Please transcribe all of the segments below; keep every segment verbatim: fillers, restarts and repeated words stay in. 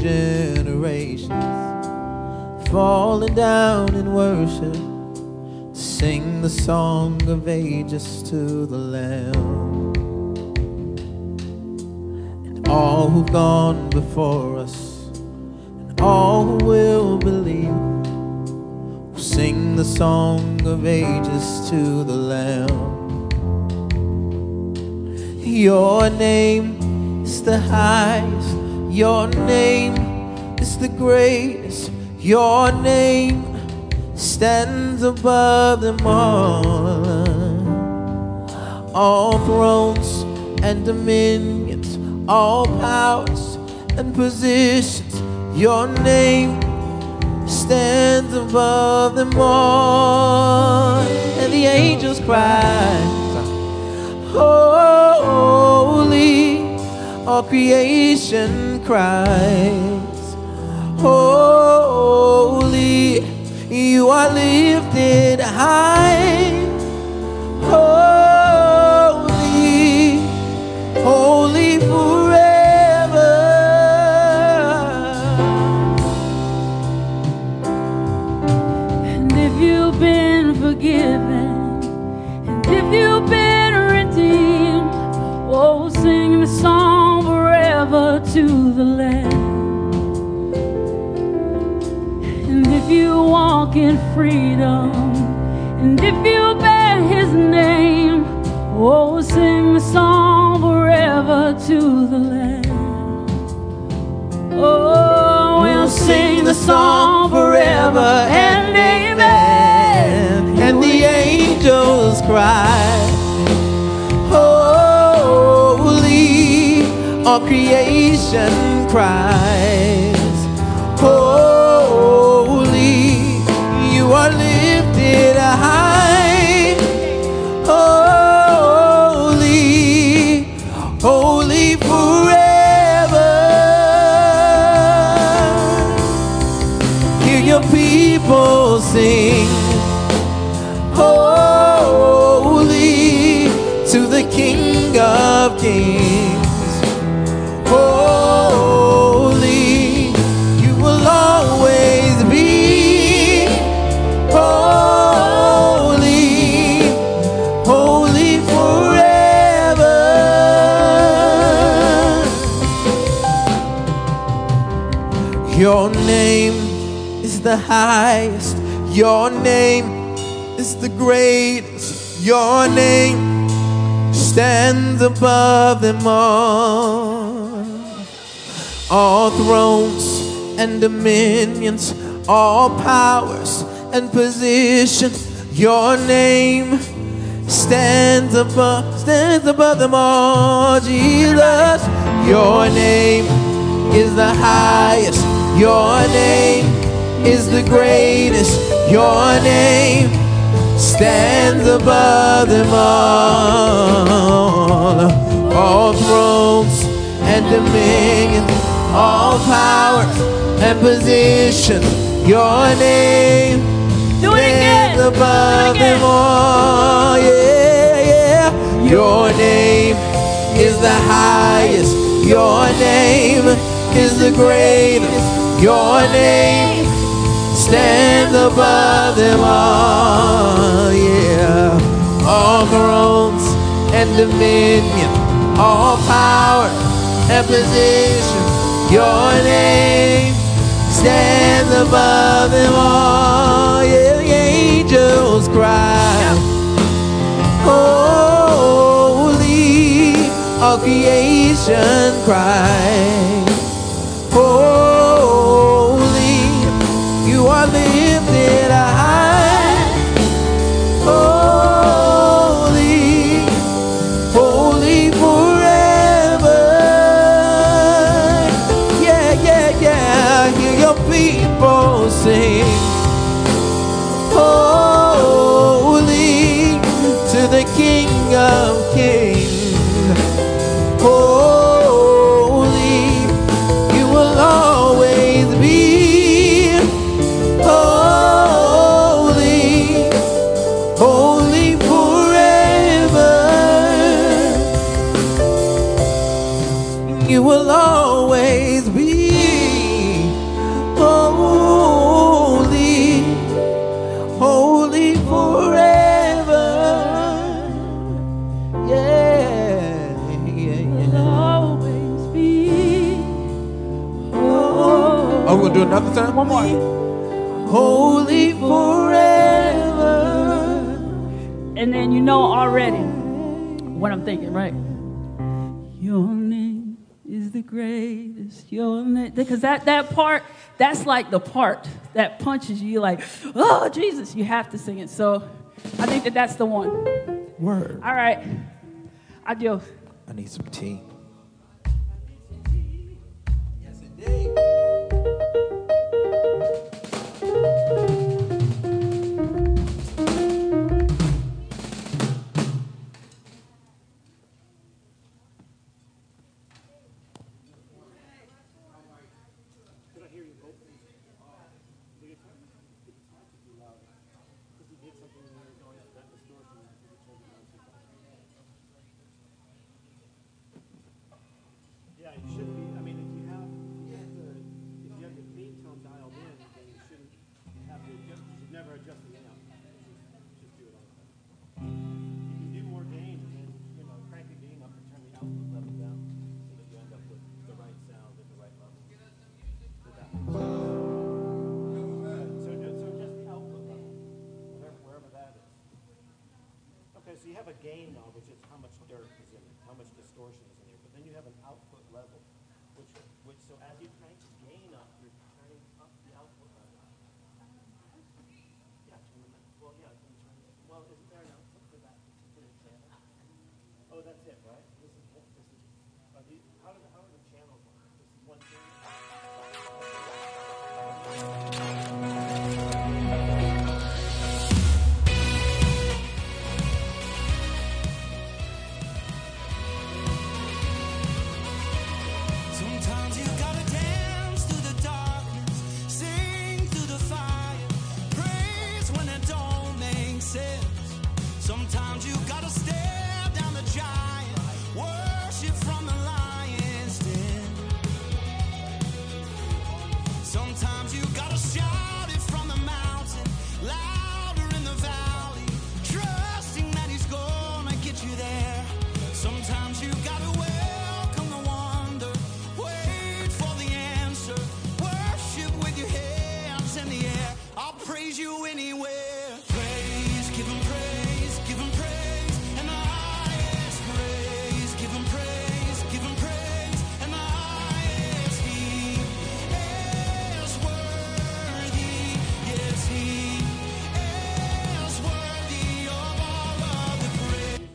generations falling down in worship, sing the song of ages to the Lamb. And all who've gone before us, and all who will believe, will sing the song of ages to the Lamb. Your name is the highest, your name is the greatest, your name stands above them all. All thrones and dominions, all powers and positions, your name stands above them all. And the angels cry, holy, all creation cries, holy, you are lifted high, holy, holy forever. And if you've been forgiven, and if you've been redeemed, oh, sing the song forever to the Lamb. And if you walk in freedom, and if you bear His name, oh, sing the song forever to the Lamb. Oh, we'll sing the song forever and amen. And the angels cry, holy, all creation cries, holy, you are lifted high, holy, holy forever. Hear your people sing, holy, to the King of Kings, holy, you will always be, holy, holy forever. Your name is the highest, your name is the greatest, your name stands above them all. All thrones and dominions, all powers and positions, your name stands above, stands above them all. Jesus, your name is the highest, your name is the greatest, your name stands above them all. All thrones and dominions, all powers and positions, your name stands above them all. Yeah, yeah. Your name is the highest, your name is the greatest, your name stands above them all, yeah. All thrones and dominion, all power and position, your name stands above them all, yeah. The angels cry, holy, all creation cries, holy, you are lifted high, holy, holy forever. Yeah, yeah, yeah, hear your people sing, holy, to the King of Kings, holy, you will always be, holy, holy forever. You will always be, holy, holy forever. Yeah, yeah, Will always be. Oh, oh, we're gonna do another time. one more. Holy forever. And then you know already what I'm thinking, right? Your name is the greatest. Your name, because that that part, that's like the part that punches you. Like, oh Jesus, you have to sing it. So I think that that's the one. Word. All right, adios. I need some tea. Yes, indeed. Yeah, you should be. I mean, if you have, if you have the, if you have your clean tone dialed in, then you shouldn't have to adjust. You should never adjust the amp. Just, just do it all the time. You can do more gain, and then you know, crank the gain up and turn the output level down, so that you end up with the right sound at the right level. Did that make sense? So, just, so just the output level, whatever, wherever that is. Okay, so you have a gain knob, which is how much dirt is in it, how much distortion is in here. But then you have an output level, which, which so as you crank the gain up, you're turning up the output level. Yeah, turn the, well, yeah, can you turn it? Well, isn't there an output for that particular channel? Oh, that's it, right? This is this is. Are these, how do the, how are the channels on it? This is one channel. Sometimes you gotta dance through the darkness, sing through the fire, praise when it don't make sense. Sometimes you gotta stare down the giant, worship from the lion's den. Sometimes you gotta shout it from the mountain, louder in the valley, trusting that he's gonna get you there. Sometimes you gotta welcome the wonder, wait for the answer, worship with your hands in the air. I'll praise you anywhere. Praise, give him praise, give him praise, and the highest praise. Give him praise, give him praise, and the highest. He is worthy, yes, he is worthy of all of the praise.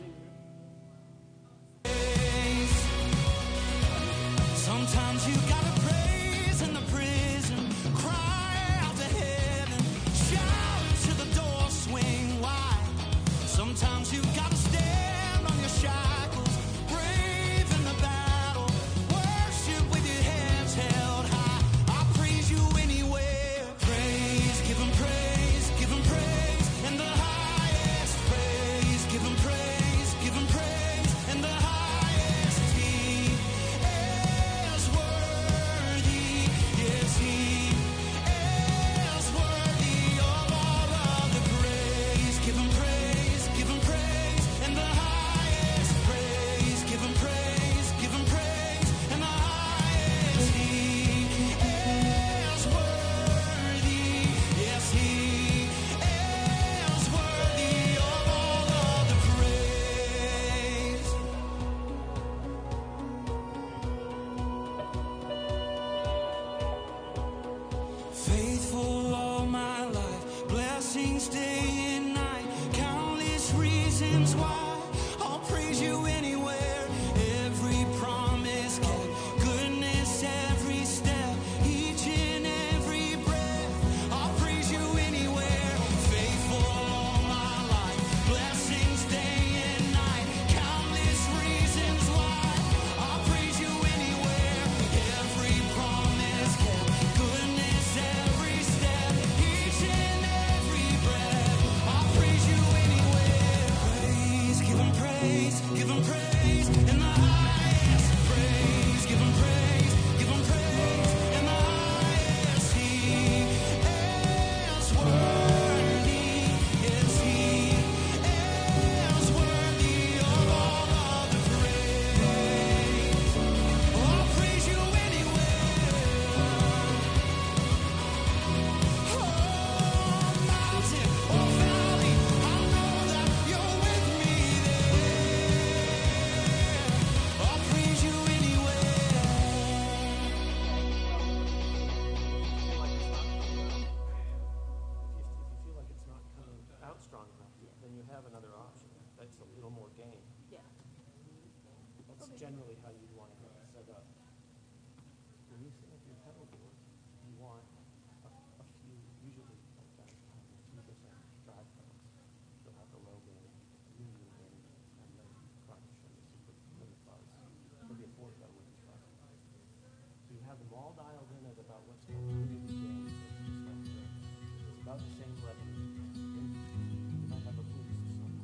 Sometimes you gotta praise in the prison, cry out to heaven, shout to the door, swing wide. Sometimes you gotta stand on your shackles, brave in the battle, worship with your hands held high. I'll praise you anywhere. Praise, give him praise, give him praise, and the highest praise. Give him praise, give him praise, and the highest. He is worthy. have them all dialed in at about what's called community gains. It's about the same revenue. You might have a boost somewhere.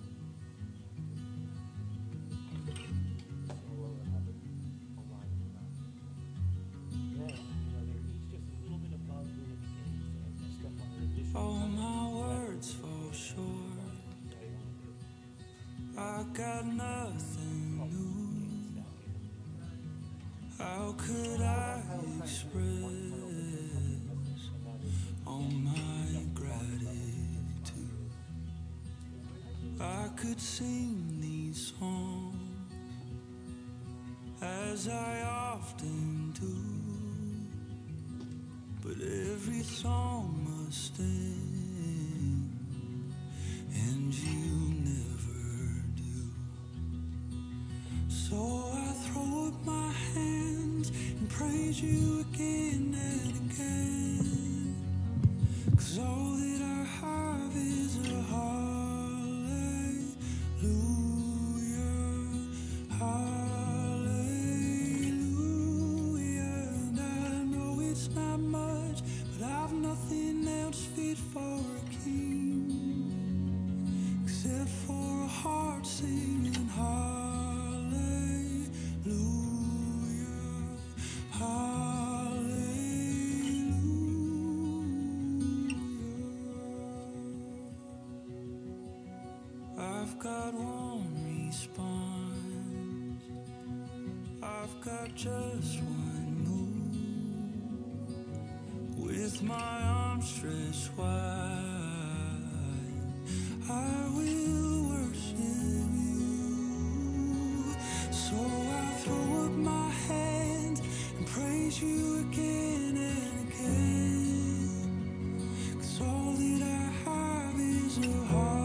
So we'll have it online for that. Then, you know, they're each just a little bit above community gains. So that's step on an additional. All my words fall short. I got nothing new. How could I express all my gratitude? I could sing these songs as I often do, but every song must end, and you never do. So I throw up my hands and praise you again and again, 'cause all that I have is a hallelujah, hallelujah. And I know it's not much, but I've nothing else fit for a king except for a heart singing hallelujah. I've got one response, I've got just one move. With my arms stretched wide, I will worship you. So I throw up my hands and praise you again and again, 'cause all that I have is a heart.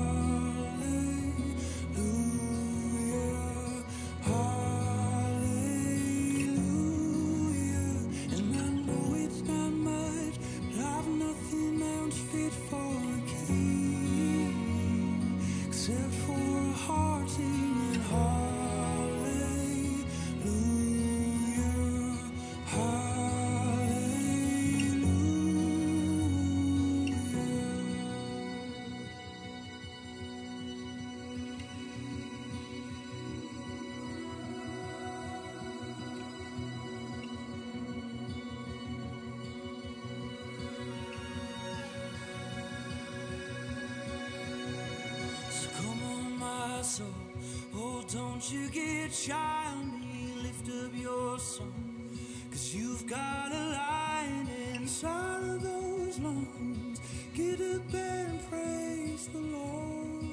Oh, don't you get shy on me, lift up your song, 'cause you've got a lion inside of those lungs. Get up and praise the Lord.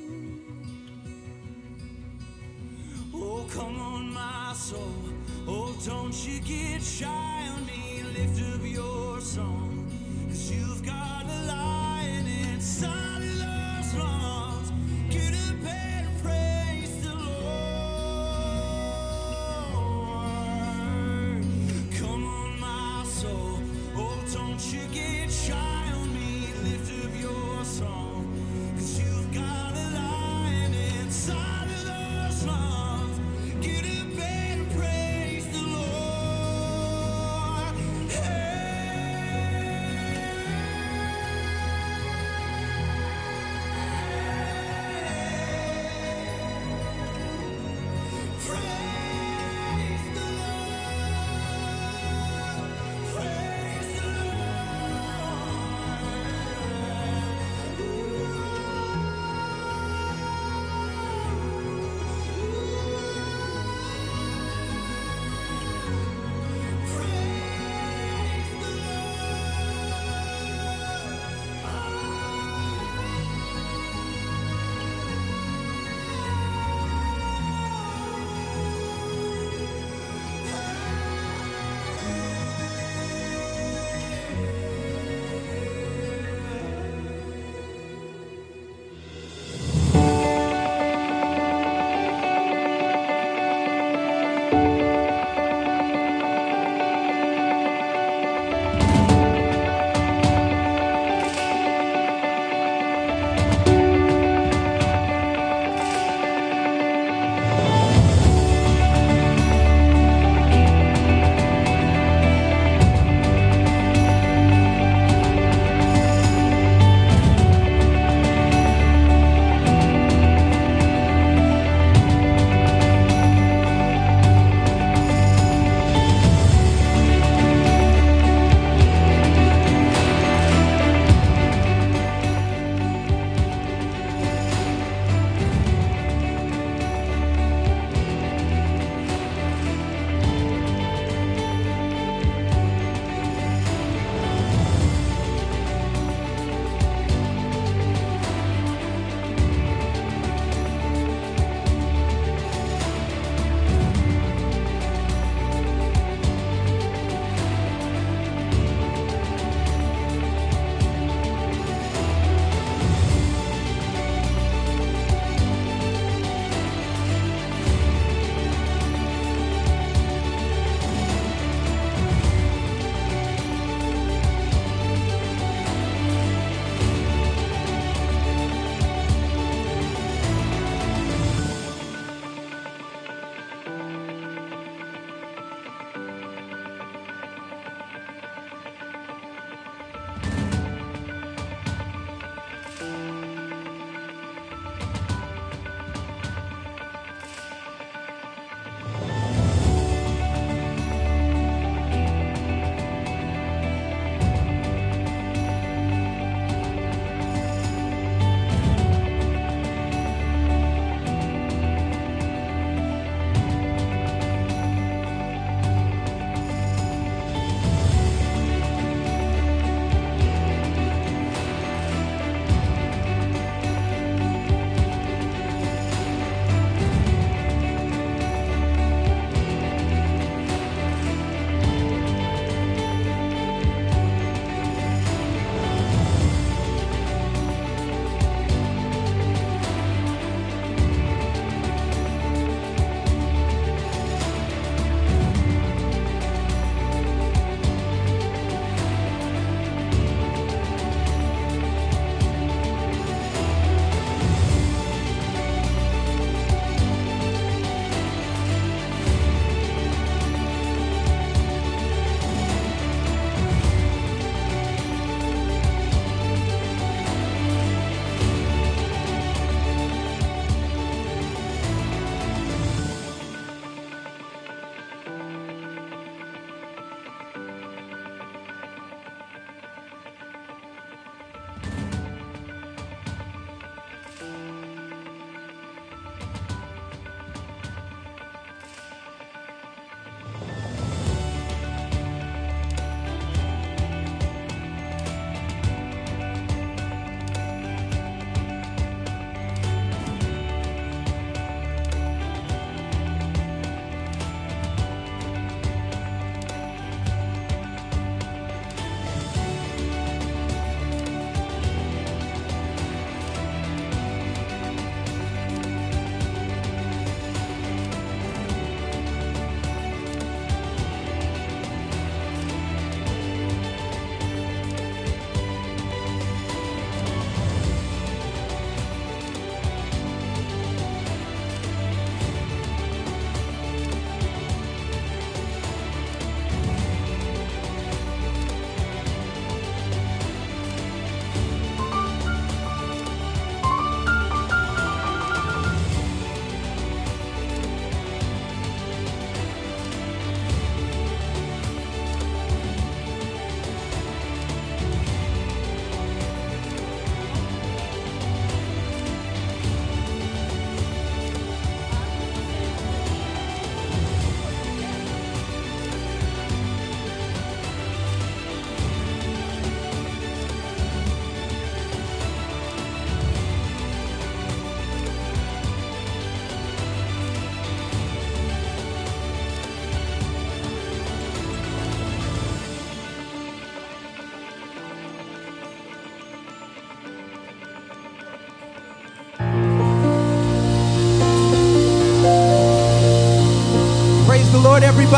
Oh, come on, my soul. Oh, don't you get shy on me, lift up your song, 'cause you've got a lion inside of those lungs. Get up and praise the Lord. Come on, my soul. Oh, don't you get shy on me, lift up your song, 'cause you've got a lion inside of those lungs. Get up and praise the Lord. Hey.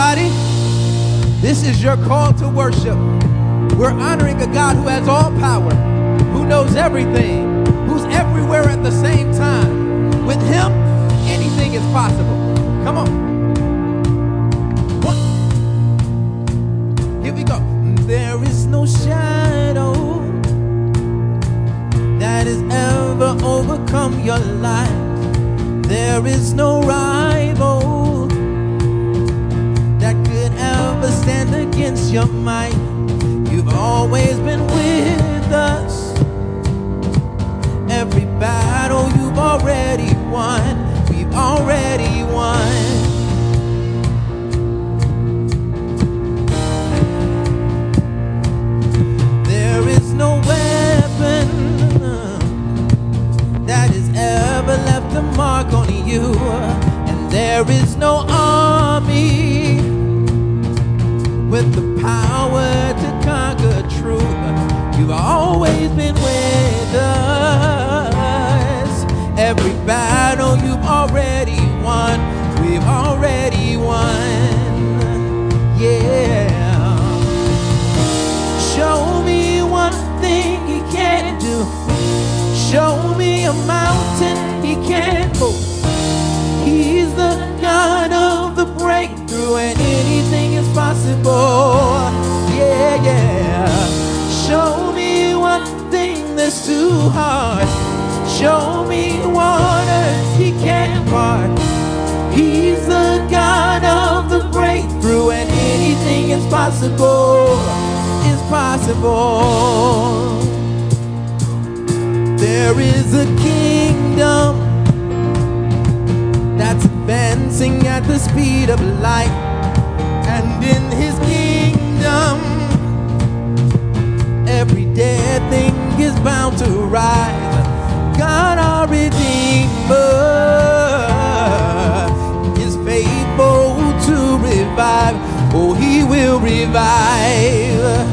everybody. This is your call to worship. We're honoring a God who has all power, who knows everything, who's everywhere at the same time. With him, anything is possible. Come on. One. Here we go. There is no shadow that has ever overcome your life. There is no rival that could ever stand against your might. You've always been with us. Every battle you've already won. We've already won. There is no weapon that has ever left a mark on you. And there is no army with the power to conquer truth. You've always been with us. Every battle you've already won. We've already won. Yeah. Show me one thing he can't do. Show me a mountain he can't move. He's the God of the breakthrough, and anything is possible. Yeah, yeah. Show me one thing that's too hard. Show me waters he can't part. He's the God of the breakthrough, and anything is possible. Is possible. There is a kingdom that's advancing at the speed of light, and in his kingdom every dead thing is bound to rise. God our Redeemer is faithful to revive. Oh, he will revive.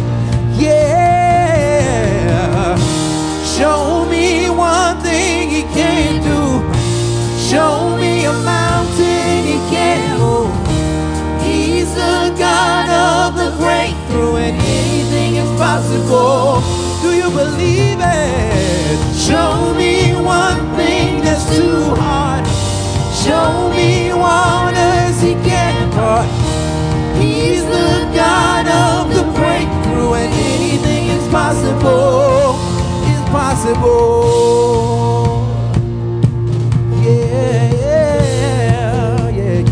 Yeah. Show me one thing he can't do. Show me a mountain he can't move. He's the God of the breakthrough, and anything is possible. Do you believe it? Show me one thing that's too hard. Show me waters he can't part. He's the God of the breakthrough, and anything is possible. Is possible. Yeah, yeah, yeah,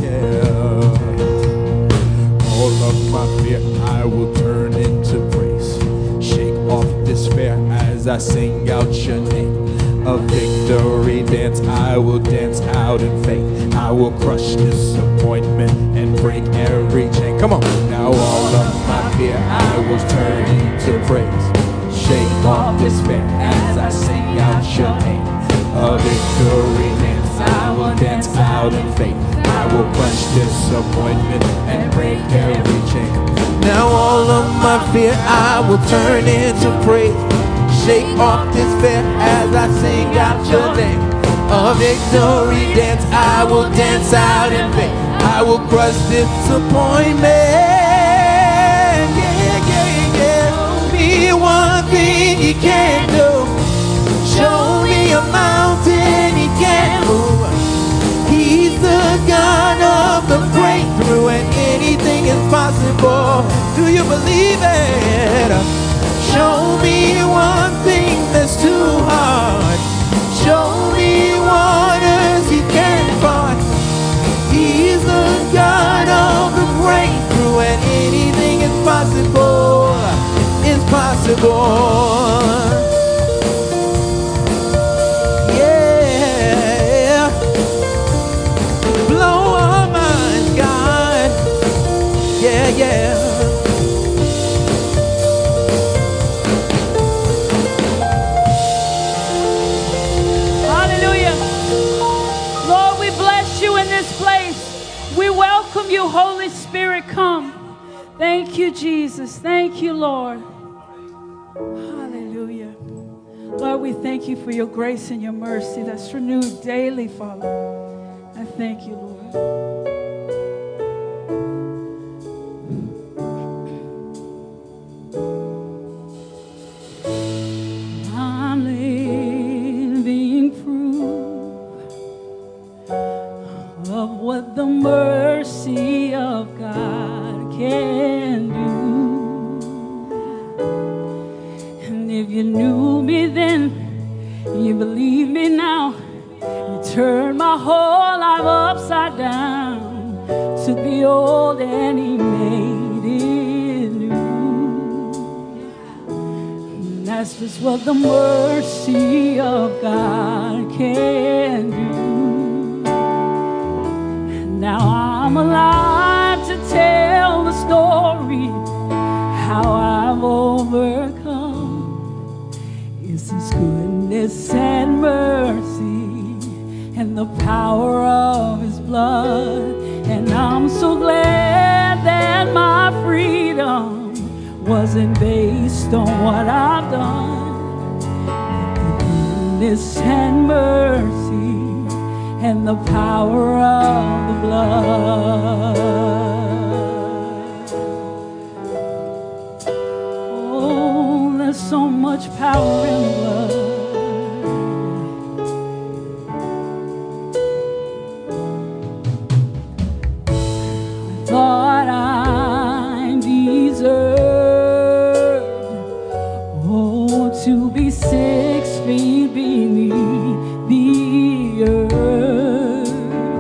yeah. All of my fear I will turn into praise. Shake off despair as I sing out your name. A victory dance I will dance out in faith. I will crush disappointment and break every chain. Come on. Now all of my fear I will turn into praise. Shake off despair as I sing out your name. A victory dance I will dance out in faith. I will crush disappointment and break every chain. Now all of my fear I will turn into praise. Shake off despair as I sing out your name. A victory dance I will dance out in faith. I will crush disappointment. Yeah, yeah, yeah. Show me one thing he can't do. Show me a mountain he can't move. He's the God of the breakthrough, and anything is possible. Do you believe it? Show me one thing that's too hard. Show me waters he can't part. He's the God of the breakthrough, and anything is possible. Is possible. Yeah. Blow our minds, God. Yeah, yeah. We welcome you, Holy Spirit, come. Thank you, Jesus. Thank you, Lord. Hallelujah. Lord, we thank you for your grace and your mercy that's renewed daily, Father. I thank you, Lord. That's just what the mercy of God can do. And now I'm alive to tell the story how I've overcome. It's His goodness and mercy and the power of His blood. And I'm so glad that my freedom wasn't based on what I've done. The goodness and mercy and the power of the blood. Oh, there's so much power in the blood. I thought I deserved to be six feet beneath the earth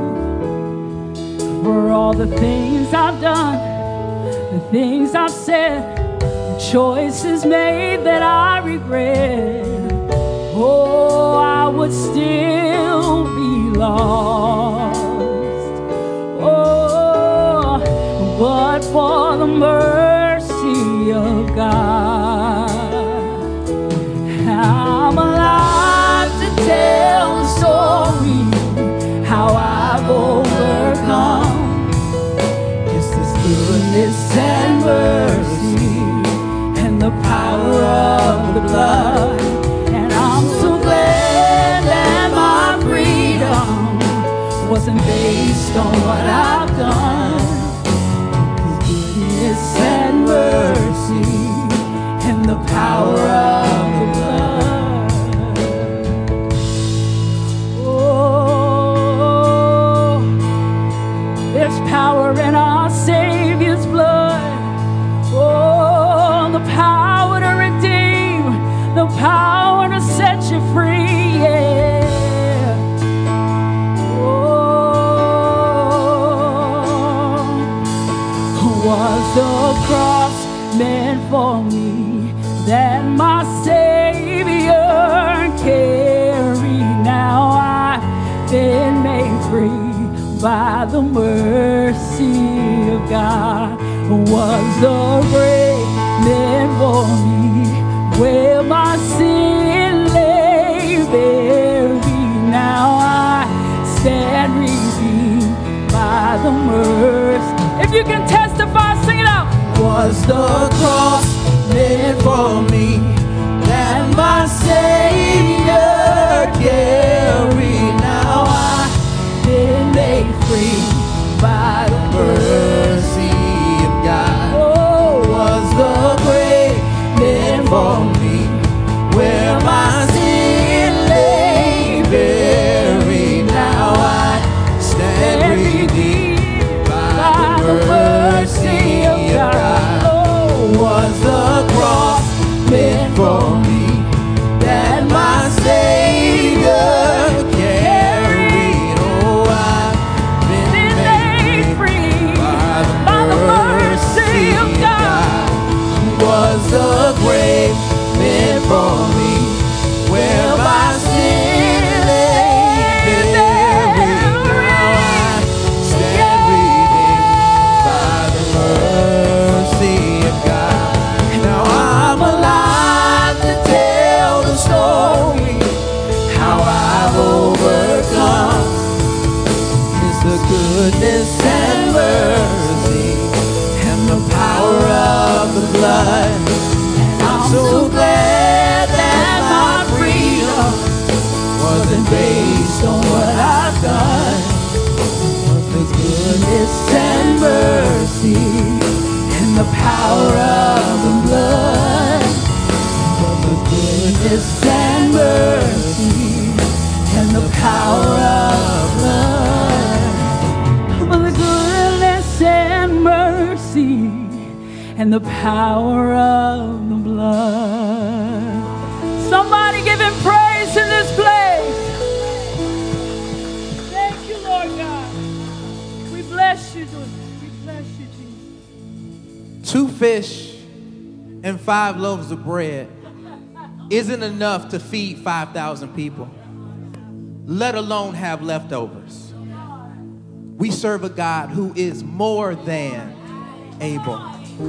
for all the things I've done, the things I've said, the choices made that I regret. Oh, I would still be lost. Oh, but for the mercy of God, I'm alive to tell the story how I've overcome. It's this goodness and mercy and the power of the blood. And I'm so glad that my freedom wasn't based on what I've done. His goodness and mercy and the power of the blood. Oh, there's power in our Savior's blood. Oh, the power to redeem, the power to set you free. Yeah. Oh, was the cross meant for me that my Savior carried? Now I've been made free by the mercy of God. Was the grave meant for me where my sin lay buried? Now I stand redeemed by the mercy. If you can testify, sing it out. Was the cross meant for me that my Savior carried? Now I've been made free by the mercy of God. Oh, was the grave meant for me where my sin lay buried? Now I stand redeemed by the mercy of God. Was the cross meant for me that my Savior carried? Oh, I've been, been made free by the, by the mercy of God. Was the grave meant for me where my sin lay buried? Now I stand redeemed by the mercy of God. Now I'm alive to tell the story how I've overcome. It's the goodness and mercy and the power of the blood. And I'm so glad that my freedom wasn't based on what I've done. But the goodness and mercy and the power of the blood. For the goodness and mercy and the power of blood. For the goodness and mercy and the power of the blood. Somebody give Him praise in this place. Thank you, Lord God. We bless you, Lord. We bless you, Jesus. Two fish and five loaves of bread. isn't enough to feed five thousand people, let alone have leftovers. We serve a God who is more than able.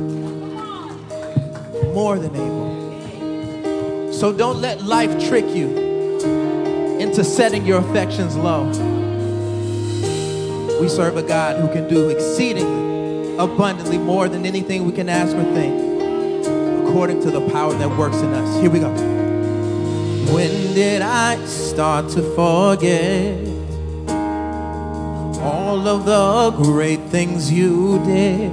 More than able. So don't let life trick you into setting your affections low. We serve a God who can do exceedingly, abundantly more than anything we can ask or think, according to the power that works in us. Here we go. When did I start to forget all of the great things you did?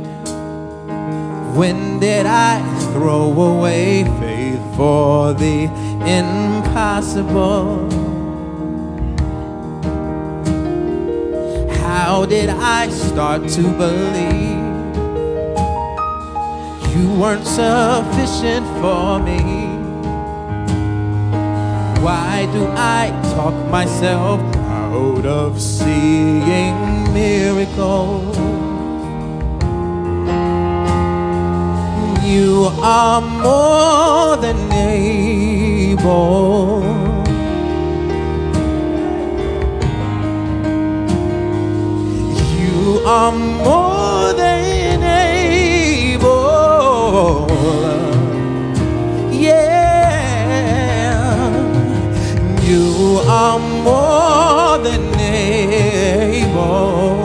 When did I throw away faith for the impossible? How did I start to believe you weren't sufficient for me? Why do I talk myself out of seeing miracles? You are more than able. You are more than able. Yeah. You are more than able.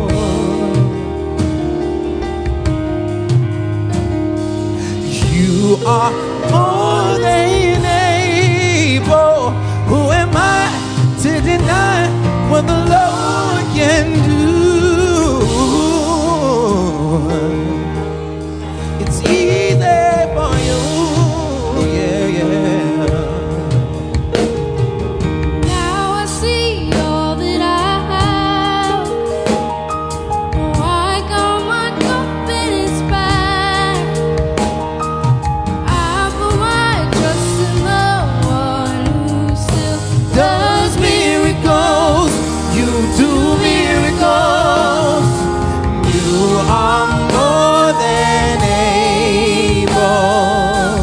You are more than able. Who am I to deny what the Lord can do? It's easy for you, yeah, yeah. Now I see all that I have. Oh, I got my confidence back. I put my trust in the one who still Does miracles, you do miracles. You are more than able.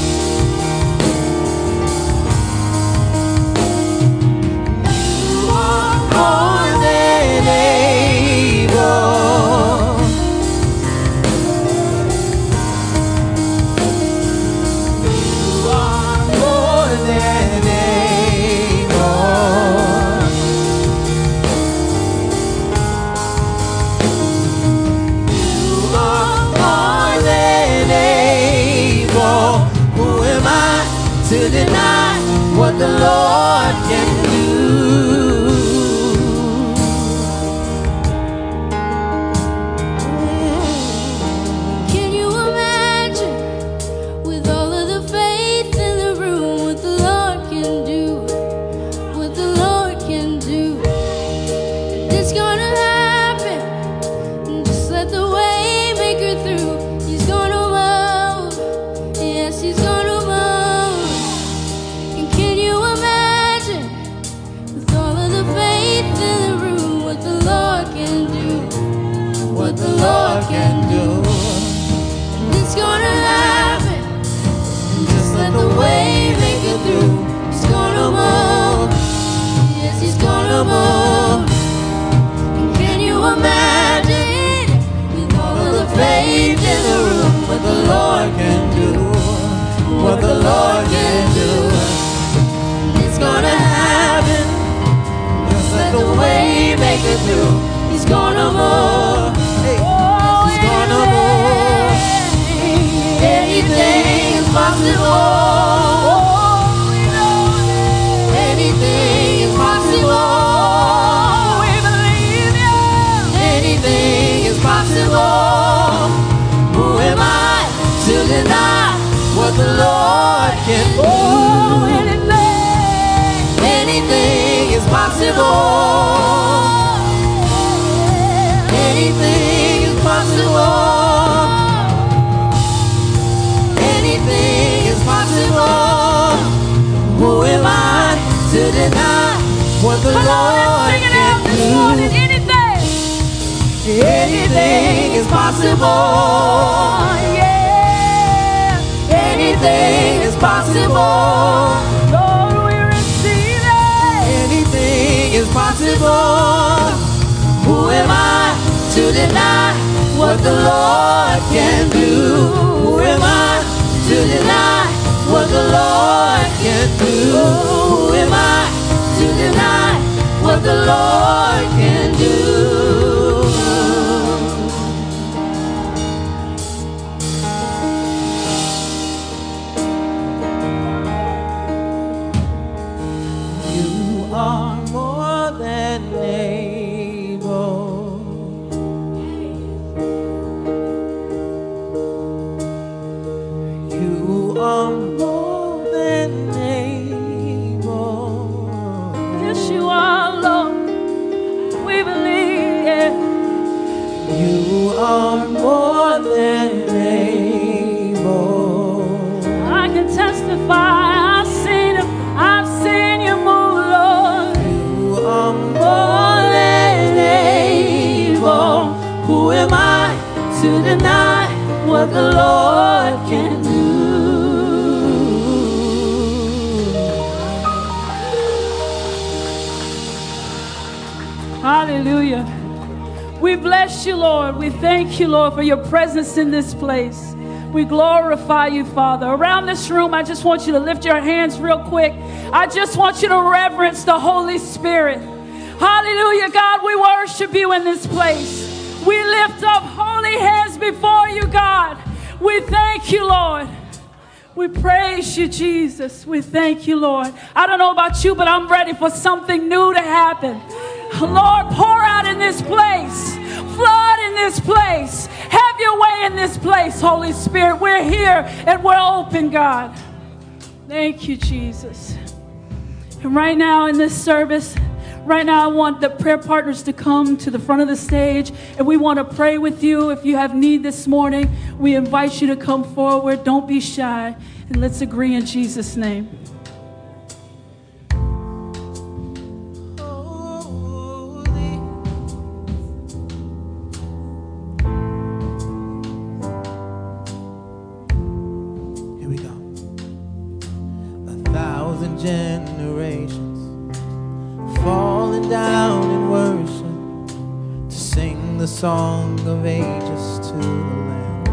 You are more than able. You are more than able. You are more than able. Who am I to deny what the Lord can do? Can you imagine, with all of the faith in the room, what the Lord can do? What the Lord can do? It's gonna happen. Just let the way make her through. He's gonna move. Yes, he's gonna move. And can you imagine, with all of the faith in the room, what the Lord can do? What the Lord can do. It's gonna happen. Just let the way make it through. He's gonna move. Yes, he's gonna move. And can you imagine, with all of the faith in the room, what the Lord can do? What the Lord can do. It's gonna happen. Just let the way make it through. He's gonna move. Hey, Oh, he's gonna move. anything is possible. Anything is possible. We believe you. Anything is possible. Who am I to deny what the Lord can do? Oh, anything. Anything is possible. Anything is possible. Anything is possible. Who am I to deny what the Come on, Lord let's sing it out can this morning. do? Anything. Anything is possible. Oh, yeah. Anything is possible. deny what the Lord can do? Who am I to deny what the Lord can do? Who am I to deny what the Lord can do? You are more than able. You are more than able. Yes, you are, Lord. We believe, yeah. You are more than able. I can testify. I've seen him. I've seen you move, Lord. You are more than able. Who am I to deny what the Lord can do? Hallelujah. We bless you, Lord. We thank you, Lord, for your presence in this place. We glorify you, Father. Around this room, I just want you to lift your hands real quick. I just want you to reverence the Holy Spirit. Hallelujah, God. We worship you in this place. We lift up holy hands before you, God. We thank you, Lord. We praise you, Jesus. We thank you, Lord. I don't know about you, but I'm ready for something new to happen. Lord, pour out in this place. Flood in this place. Have your way in this place, Holy Spirit. We're here and we're open, God. Thank you, Jesus. And right now in this service, right now I want the prayer partners to come to the front of the stage, and we want to pray with you. If you have need this morning, we invite you to come forward. Don't be shy, and let's agree in Jesus' name. Here we go. A thousand generations falling down in worship to sing the song of ages to the Lamb.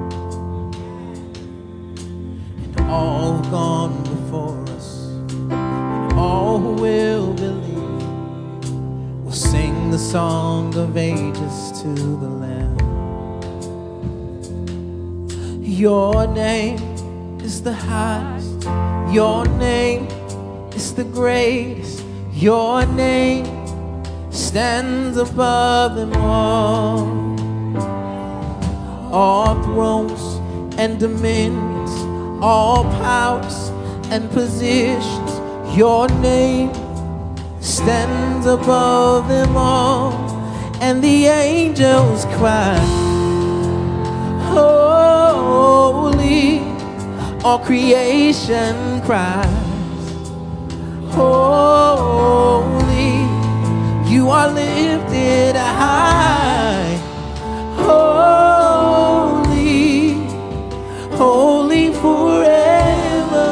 And all who've gone before us, and all who will believe, will sing the song of ages to the Lamb. Your name is the highest. Your name is the greatest. Your name stands above them all. All thrones and dominions, all powers and positions, your name stands above them all. And the angels cry, holy. All creation cries, holy. You are lifted high, holy, holy forever.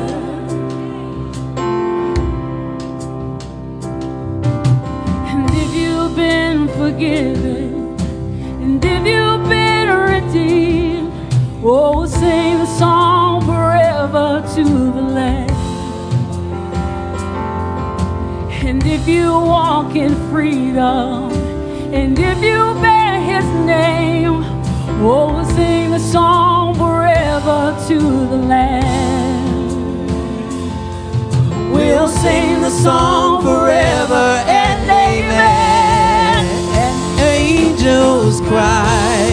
And if you've been forgiven, and if you've been redeemed, oh, we'll sing the song forever to the Lamb. And if you walk in freedom, and if you bear his name, oh, we'll sing the song forever to the Lamb. We'll sing the song forever and amen. And angels cry,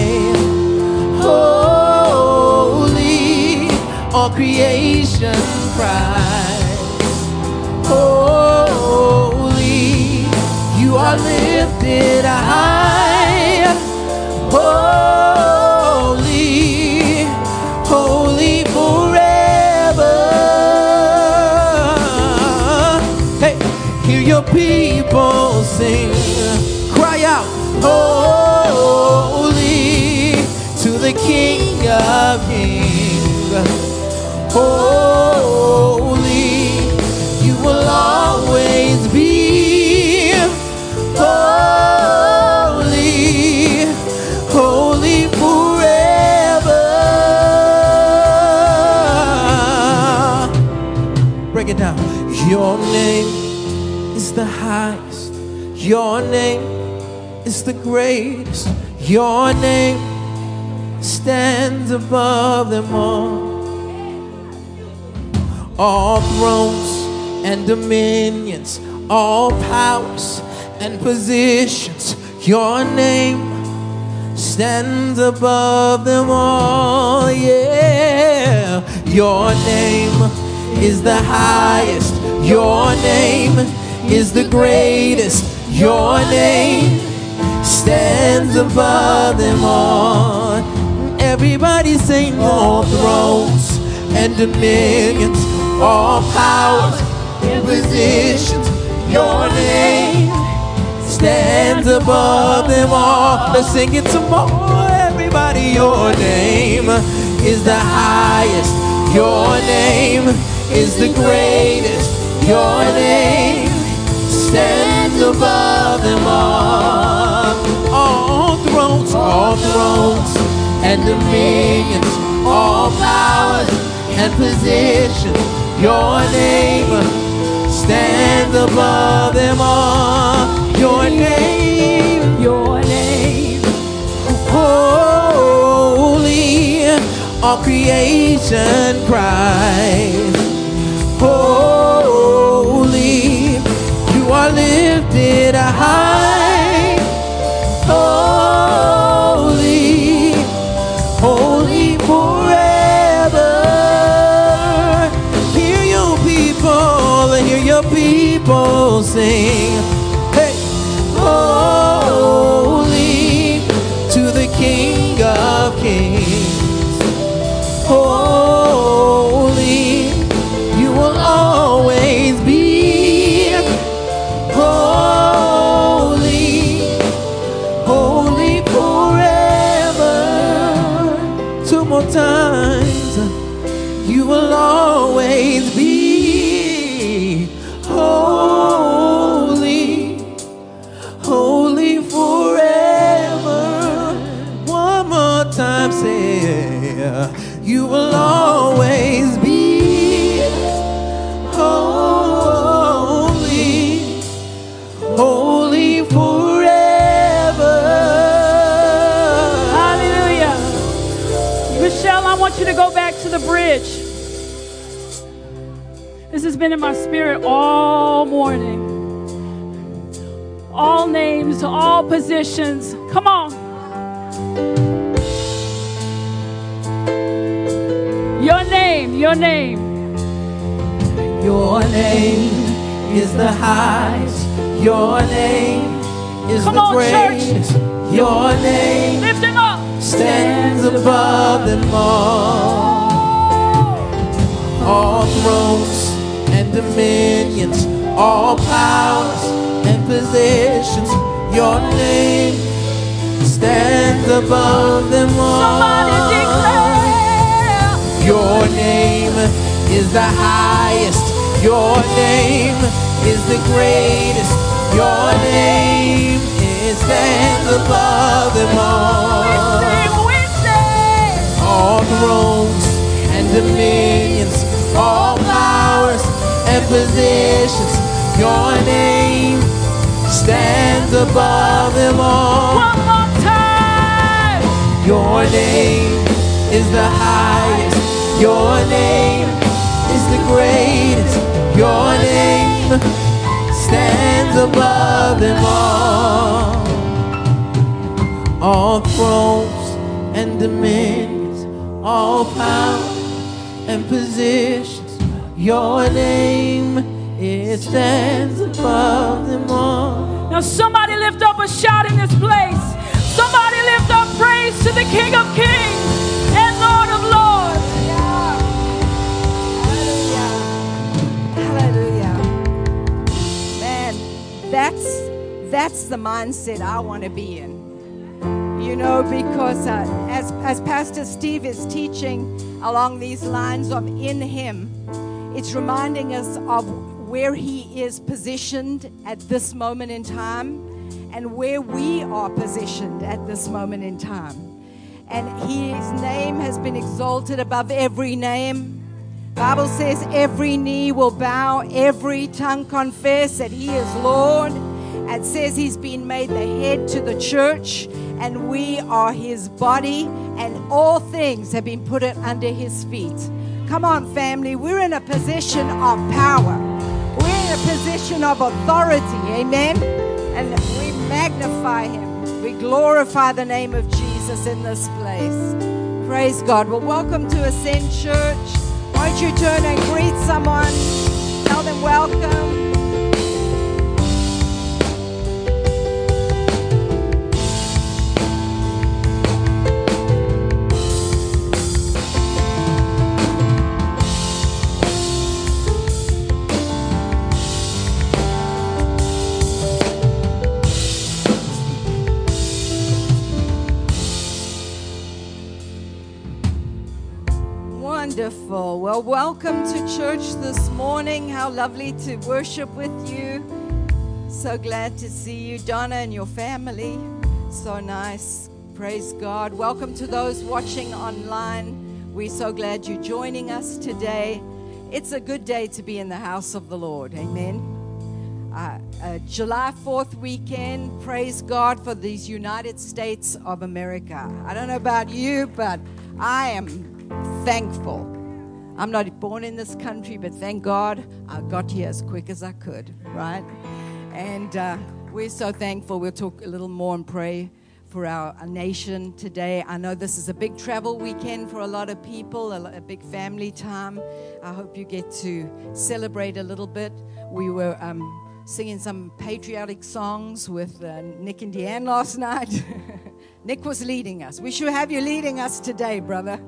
holy. All creation cries, holy. You are lifted high, holy, holy forever. Hey, hear your people sing, cry out, holy, to the King of Kings. Holy, you will always be. Holy, Your name is the highest. Your name is the greatest. Your name stands above them all. All thrones and dominions, all powers and positions, your name stands above them all. Yeah, your name is the highest. Your name is the greatest. Your name stands above them all. Everybody sing. All thrones and dominions, all powers and positions, your name stands above them all. Let's sing it some more, everybody. Your name is the highest. Your name is the greatest. Your name stands above them all. All thrones, all thrones and dominions, all powers and positions, your name stands above them all. Your name, Your name. holy, all creation cries. Holy, you are lifted high. Holy, holy forever. Hear your people, hear your people sing. Hey, holy to the King of Kings. Holy, you will always be. Holy, holy forever. Two more times. You will always be holy, holy forever. One more time, say, you will always be holy, holy forever. Hallelujah. Michelle, I want you to go back to the bridge. This has been in my spirit all morning. All names, all positions. Come on. Your name, your name. Your name is the highest. Your name is Come the on, church. greatest. Your name Lift him up. stands above them all. All thrones and dominions, all powers and positions, your name stands above them all. Somebody declare. Your name is the highest. Your name is the greatest. Your name it stands above them all. We sing. All thrones and dominions, all powers and positions, your name stands above them all. One more time. Your name is the highest. Your name is the greatest. Your name stands above them all. All thrones and dominions, all power and positions, your name, it stands above them all. Now somebody lift up a shout in this place. Somebody lift up praise to the King of Kings and Lord of Lords. Hallelujah. Man, that's that's the mindset I want to be in. You know, because uh, as as Pastor Steve is teaching along these lines of in Him, it's reminding us of where He is positioned at this moment in time and where we are positioned at this moment in time. And His name has been exalted above every name. Bible says every knee will bow, every tongue confess that he is Lord. It says he's been made the head to the church, and we are his body, and all things have been put under his feet. Come on, family. We're in a position of power. We're in a position of authority. Amen. And we magnify him. We glorify the name of Jesus in this place. Praise God. Well, welcome to Ascend Church. Why don't you turn and greet someone? Tell them welcome. Wonderful. Well, welcome to church this morning. How lovely to worship with you. So glad to see you, Donna, and your family. So nice. Praise God. Welcome to those watching online. We're so glad you're joining us today. It's a good day to be in the house of the Lord. Amen. Uh, uh, July fourth weekend. Praise God for these United States of America. I don't know about you, but I am thankful. I'm not born in this country, but thank God I got here as quick as I could, right? And uh, we're so thankful. We'll talk a little more and pray for our, our nation today. I know this is a big travel weekend for a lot of people, a, a big family time. I hope you get to celebrate a little bit. We were um, singing some patriotic songs with uh, Nick and Deanne last night. Nick was leading us. We should have you leading us today, brother.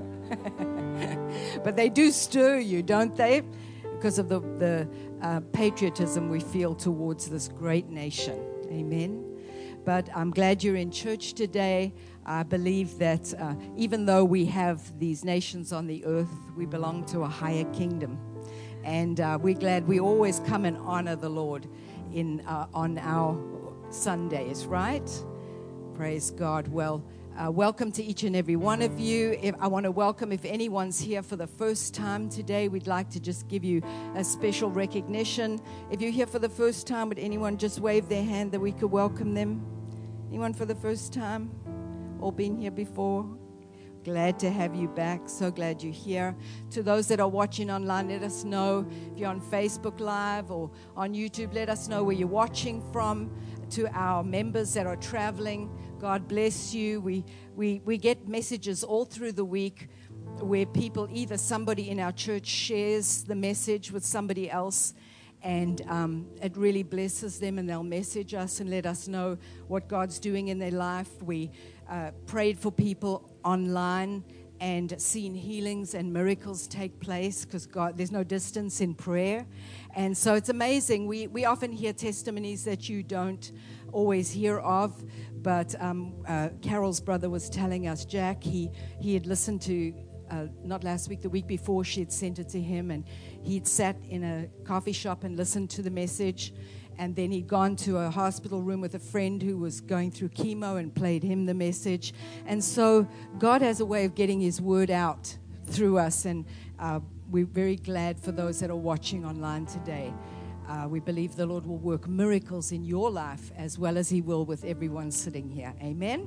But they do stir you, don't they? Because of the, the uh, patriotism we feel towards this great nation. Amen. But I'm glad you're in church today. I believe that uh, even though we have these nations on the earth, we belong to a higher kingdom. And uh, we're glad we always come and honor the Lord in uh, on our Sundays, right? Praise God. Well, Uh, welcome to each and every one of you. If, I want to welcome, if anyone's here for the first time today, we'd like to just give you a special recognition. If you're here for the first time, would anyone just wave their hand that we could welcome them? Anyone for the first time? All been here before? Glad to have you back. So glad you're here. To those that are watching online, let us know. If you're on Facebook Live or on YouTube, let us know where you're watching from. To our members that are traveling, God bless you. We, we, we get messages all through the week where people, either somebody in our church shares the message with somebody else, and um, it really blesses them, and they'll message us and let us know what God's doing in their life. We uh, prayed for people online and seen healings and miracles take place because God, there's no distance in prayer. And so it's amazing. We we often hear testimonies that you don't always hear of. But um, uh, Carol's brother was telling us, Jack, he, he had listened to, uh, not last week, the week before, she had sent it to him, and he'd sat in a coffee shop and listened to the message. And then he'd gone to a hospital room with a friend who was going through chemo and played him the message. And so God has a way of getting his word out through us. And uh, we're very glad for those that are watching online today. Uh, we believe the Lord will work miracles in your life as well as he will with everyone sitting here. Amen.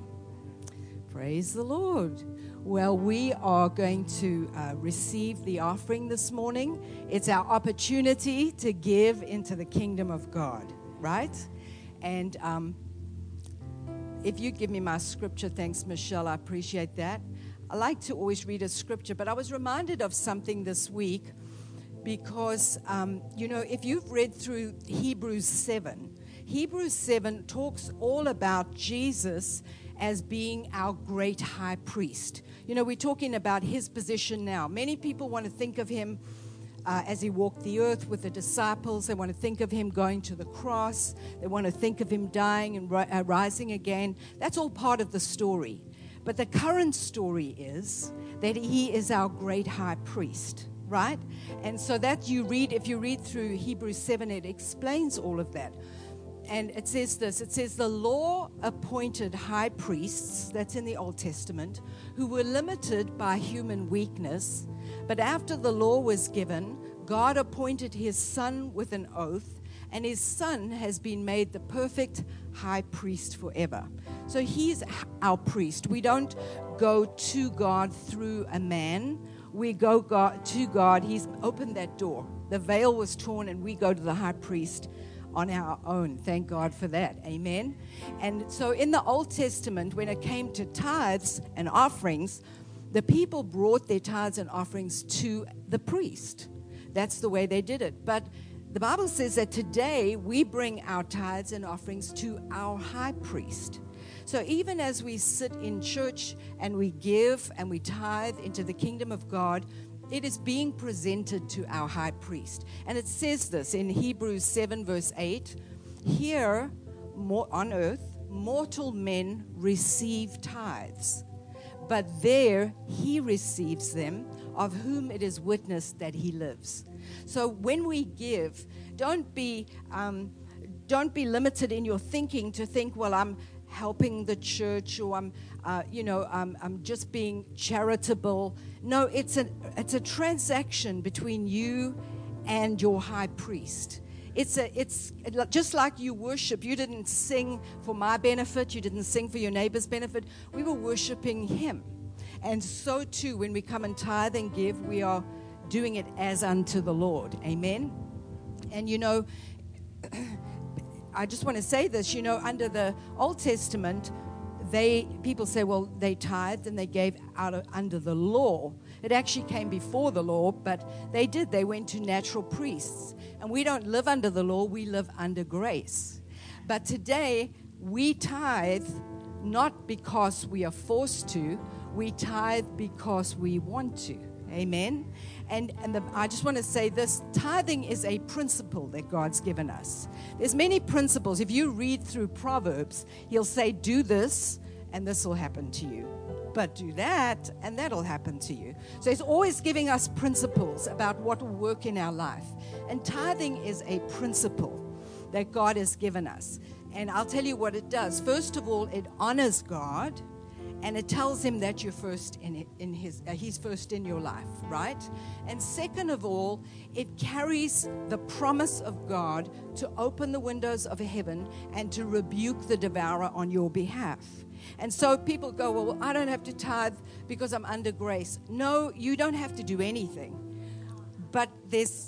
Praise the Lord. Well, we are going to uh, receive the offering this morning. It's our opportunity to give into the kingdom of God, right? And um, if you give me my scripture, thanks, Michelle, I appreciate that. I like to always read a scripture, but I was reminded of something this week because, um, you know, if you've read through Hebrews seven, Hebrews seven talks all about Jesus as being our great high priest. You know, we're talking about his position now. Many people want to think of him uh, as he walked the earth with the disciples. They want to think of him going to the cross. They want to think of him dying and ri- uh, rising again. That's all part of the story. But the current story is that he is our great high priest, right? And so that you read, if you read through Hebrews seven, it explains all of that. and it says this, it says the law appointed high priests, that's in the Old Testament, who were limited by human weakness. But after the law was given, God appointed his son with an oath, and his son has been made the perfect high priest forever. So he's our priest. We don't go to God through a man. We go God, to God. He's opened that door. The veil was torn, and we go to the high priest on our own. Thank God for that. Amen. And so in the Old Testament, when it came to tithes and offerings, the people brought their tithes and offerings to the priest. That's the way they did it. But the Bible says that today we bring our tithes and offerings to our high priest. So even as we sit in church and we give and we tithe into the kingdom of God, it is being presented to our high priest. And it says this in Hebrews seven verse eight, here on earth mortal men receive tithes, but there he receives them, of whom it is witnessed that he lives. So when we give, don't be um, don't be limited in your thinking to think, well, I'm helping the church, or I'm, uh, you know, I'm, I'm just being charitable. No, it's a it's a transaction between you and your high priest. It's a it's just like you worship. You didn't sing for my benefit. You didn't sing for your neighbor's benefit. We were worshiping him. And so too, when we come and tithe and give, we are doing it as unto the Lord. Amen. And you know, I just want to say this, you know, under the Old Testament, they people say, well, they tithed and they gave out of, under the law. It actually came before the law, but they did. They went to natural priests. And we don't live under the law, we live under grace. But today, we tithe not because we are forced to, we tithe because we want to. Amen. And and the, I just want to say this, tithing is a principle that God's given us. There's many principles. If you read through Proverbs, he'll say, do this, and this will happen to you. But do that, and that'll happen to you. So he's always giving us principles about what will work in our life. And tithing is a principle that God has given us. And I'll tell you what it does. First of all, it honors God. And it tells him that you're first in in his, uh, he's first in your life, right? And second of all, it carries the promise of God to open the windows of heaven and to rebuke the devourer on your behalf. And so people go, well, I don't have to tithe because I'm under grace. No, you don't have to do anything. But there's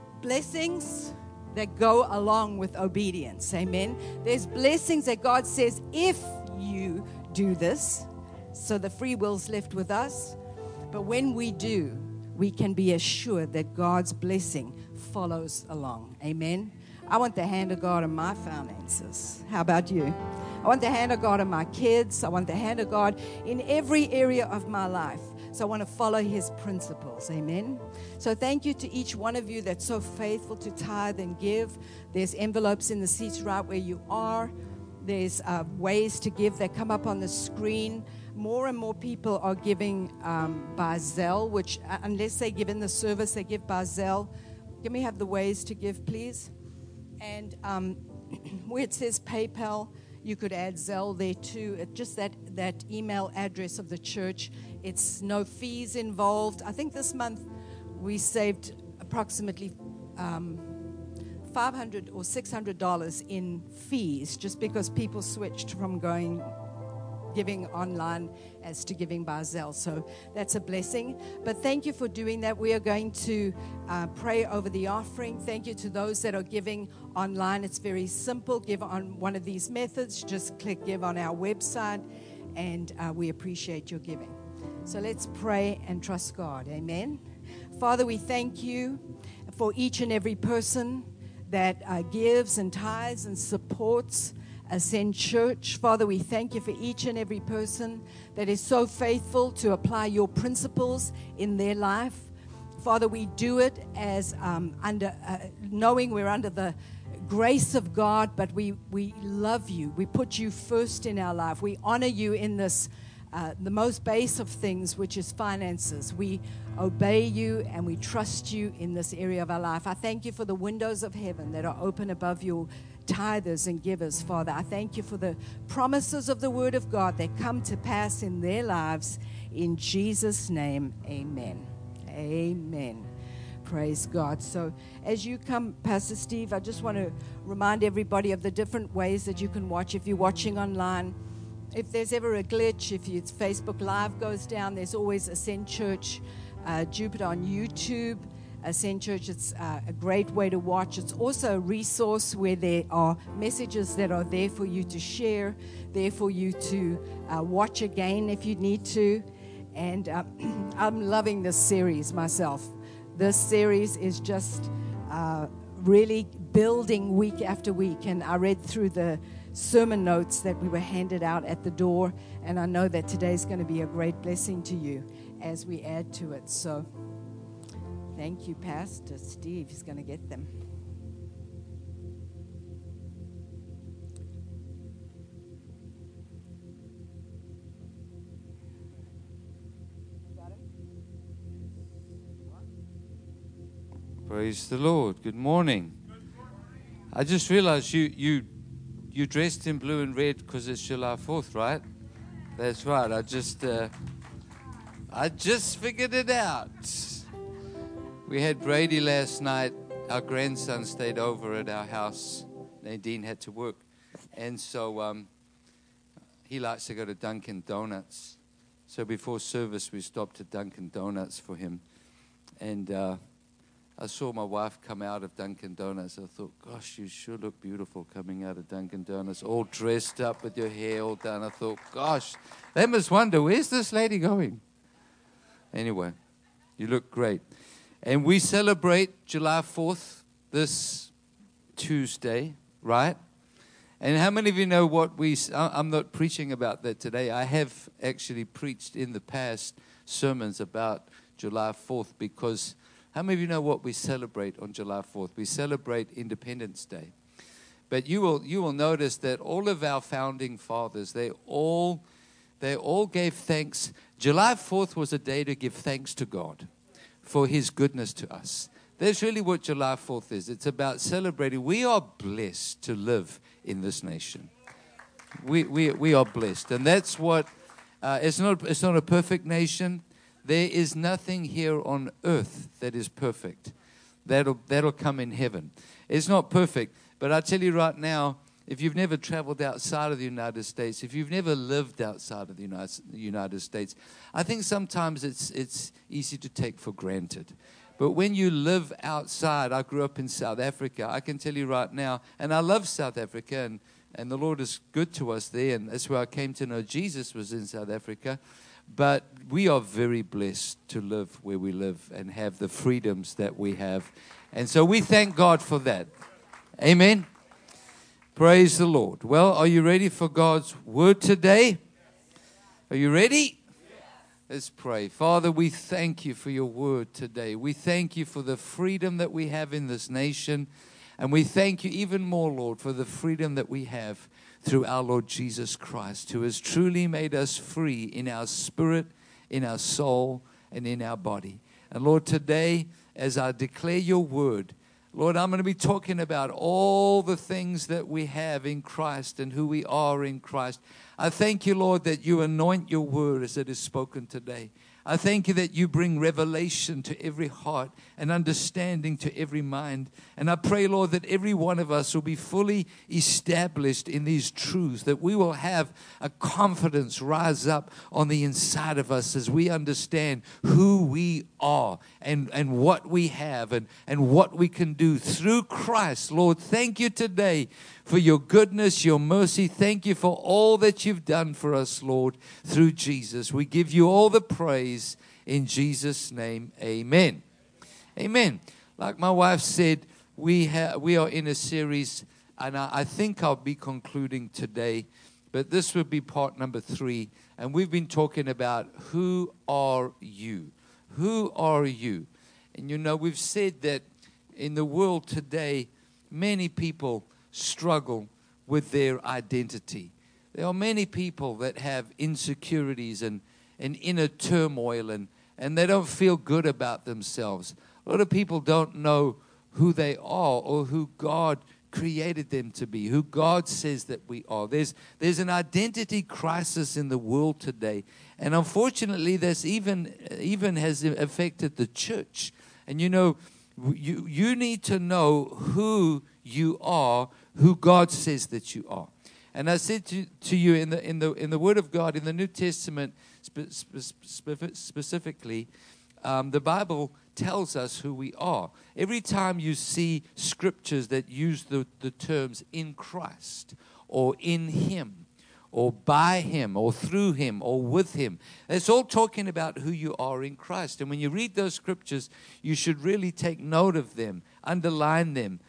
blessings that go along with obedience. Amen. There's blessings that God says, if you do this. So the free will's left with us. But when we do, we can be assured that God's blessing follows along. Amen. I want the hand of God on my finances. How about you? I want the hand of God on my kids. I want the hand of God in every area of my life. So I want to follow his principles. Amen. So thank you to each one of you that's so faithful to tithe and give. There's envelopes in the seats right where you are. There's uh, ways to give that come up on the screen. More and more people are giving um, by Zelle, which uh, unless they give in the service, they give by Zelle. Can we have the ways to give, please? And um, where it says PayPal, you could add Zelle there too. It, just that, that email address of the church. It's no fees involved. I think this month we saved approximately um, five hundred dollars or six hundred dollars in fees just because people switched from going giving online as to giving by Zelle. So that's a blessing. But thank you for doing that. We are going to uh, pray over the offering. Thank you to those that are giving online. It's very simple. Give on one of these methods. Just click give on our website, and uh, we appreciate your giving. So let's pray and trust God. Amen. Father, we thank you for each and every person that uh, gives and tithes and supports Ascend Church. Father, we thank you for each and every person that is so faithful to apply your principles in their life. Father, we do it as um, under uh, knowing we're under the grace of God, but we, we love you. We put you first in our life. We honor you in this, uh, the most base of things, which is finances. We obey you and we trust you in this area of our life. I thank you for the windows of heaven that are open above your tithers and givers, Father. I thank you for the promises of the Word of God that come to pass in their lives. In Jesus' name, amen. Amen. Praise God. So as you come, Pastor Steve, I just want to remind everybody of the different ways that you can watch. If you're watching online, if there's ever a glitch, if it's Facebook Live goes down, there's always Ascend Church uh, Jupiter on YouTube. Ascend Church, it's uh, a great way to watch. It's also a resource where there are messages that are there for you to share, there for you to uh, watch again if you need to. And uh, I'm loving this series myself. This series is just uh, really building week after week. And I read through the sermon notes that we were handed out at the door, and I know that today's going to be a great blessing to you as we add to it. So thank you, Pastor Steve. He's going to get them. Praise the Lord. Good morning. I just realized you you you dressed in blue and red because it's July fourth, right? That's right. I just uh, I just figured it out. We had Brady last night. Our grandson stayed over at our house. Nadine had to work, and so um, he likes to go to Dunkin' Donuts. So before service, we stopped at Dunkin' Donuts for him, and uh, I saw my wife come out of Dunkin' Donuts. I thought, gosh, you sure look beautiful coming out of Dunkin' Donuts, all dressed up with your hair all done. I thought, gosh, they must wonder, where's this lady going? Anyway, you look great. And we celebrate July fourth this Tuesday, right? And how many of you know what we, I'm not preaching about that today. I have actually preached in the past sermons about July fourth because how many of you know what we celebrate on July fourth? We celebrate Independence Day. But you will you will notice that all of our founding fathers, they all they all gave thanks. July fourth was a day to give thanks to God for his goodness to us. That's really what July fourth is. It's about celebrating. We are blessed to live in this nation. We we we are blessed. And that's what uh, it's not it's not a perfect nation. There is nothing here on earth that is perfect. That'll that'll come in heaven. It's not perfect, but I tell you right now, if you've never traveled outside of the United States, if you've never lived outside of the United, United States, I think sometimes it's it's easy to take for granted. But when you live outside, I grew up in South Africa. I can tell you right now, and I love South Africa, and, and the Lord is good to us there, and that's where I came to know Jesus was in South Africa. But we are very blessed to live where we live and have the freedoms that we have. And so we thank God for that. Amen. Praise the Lord. Well, are you ready for God's word today? Are you ready? Let's pray. Father, we thank you for your word today. We thank you for the freedom that we have in this nation. And we thank you even more, Lord, for the freedom that we have through our Lord Jesus Christ, who has truly made us free in our spirit, in our soul, and in our body. And Lord, today, as I declare your word, Lord, I'm going to be talking about all the things that we have in Christ and who we are in Christ. I thank you, Lord, that you anoint your word as it is spoken today. I thank you that you bring revelation to every heart and understanding to every mind. And I pray, Lord, that every one of us will be fully established in these truths, that we will have a confidence rise up on the inside of us as we understand who we are and, and what we have and, and what we can do through Christ. Lord, thank you today for your goodness, your mercy. Thank you for all that you've done for us, Lord, through Jesus. We give you all the praise in Jesus' name. Amen. Amen. Like my wife said, we ha- we are in a series, and I, I think I'll be concluding today, but this would be part number three. And we've been talking about who are you? Who are you? And you know, we've said that in the world today, many people struggle with their identity. There are many people that have insecurities and, and inner turmoil, and, and they don't feel good about themselves. A lot of people don't know who they are or who God created them to be, who God says that we are. There's, there's an identity crisis in the world today. And unfortunately, this even, even has affected the church. And you know, you, you need to know who you are, who God says that you are. And I said to, to you in the, in, the, in the Word of God, in the New Testament spe- spe- specifically, um, the Bible tells us who we are. Every time you see scriptures that use the, the terms in Christ or in Him or by Him or through Him or with Him, it's all talking about who you are in Christ. And when you read those scriptures, you should really take note of them, underline them,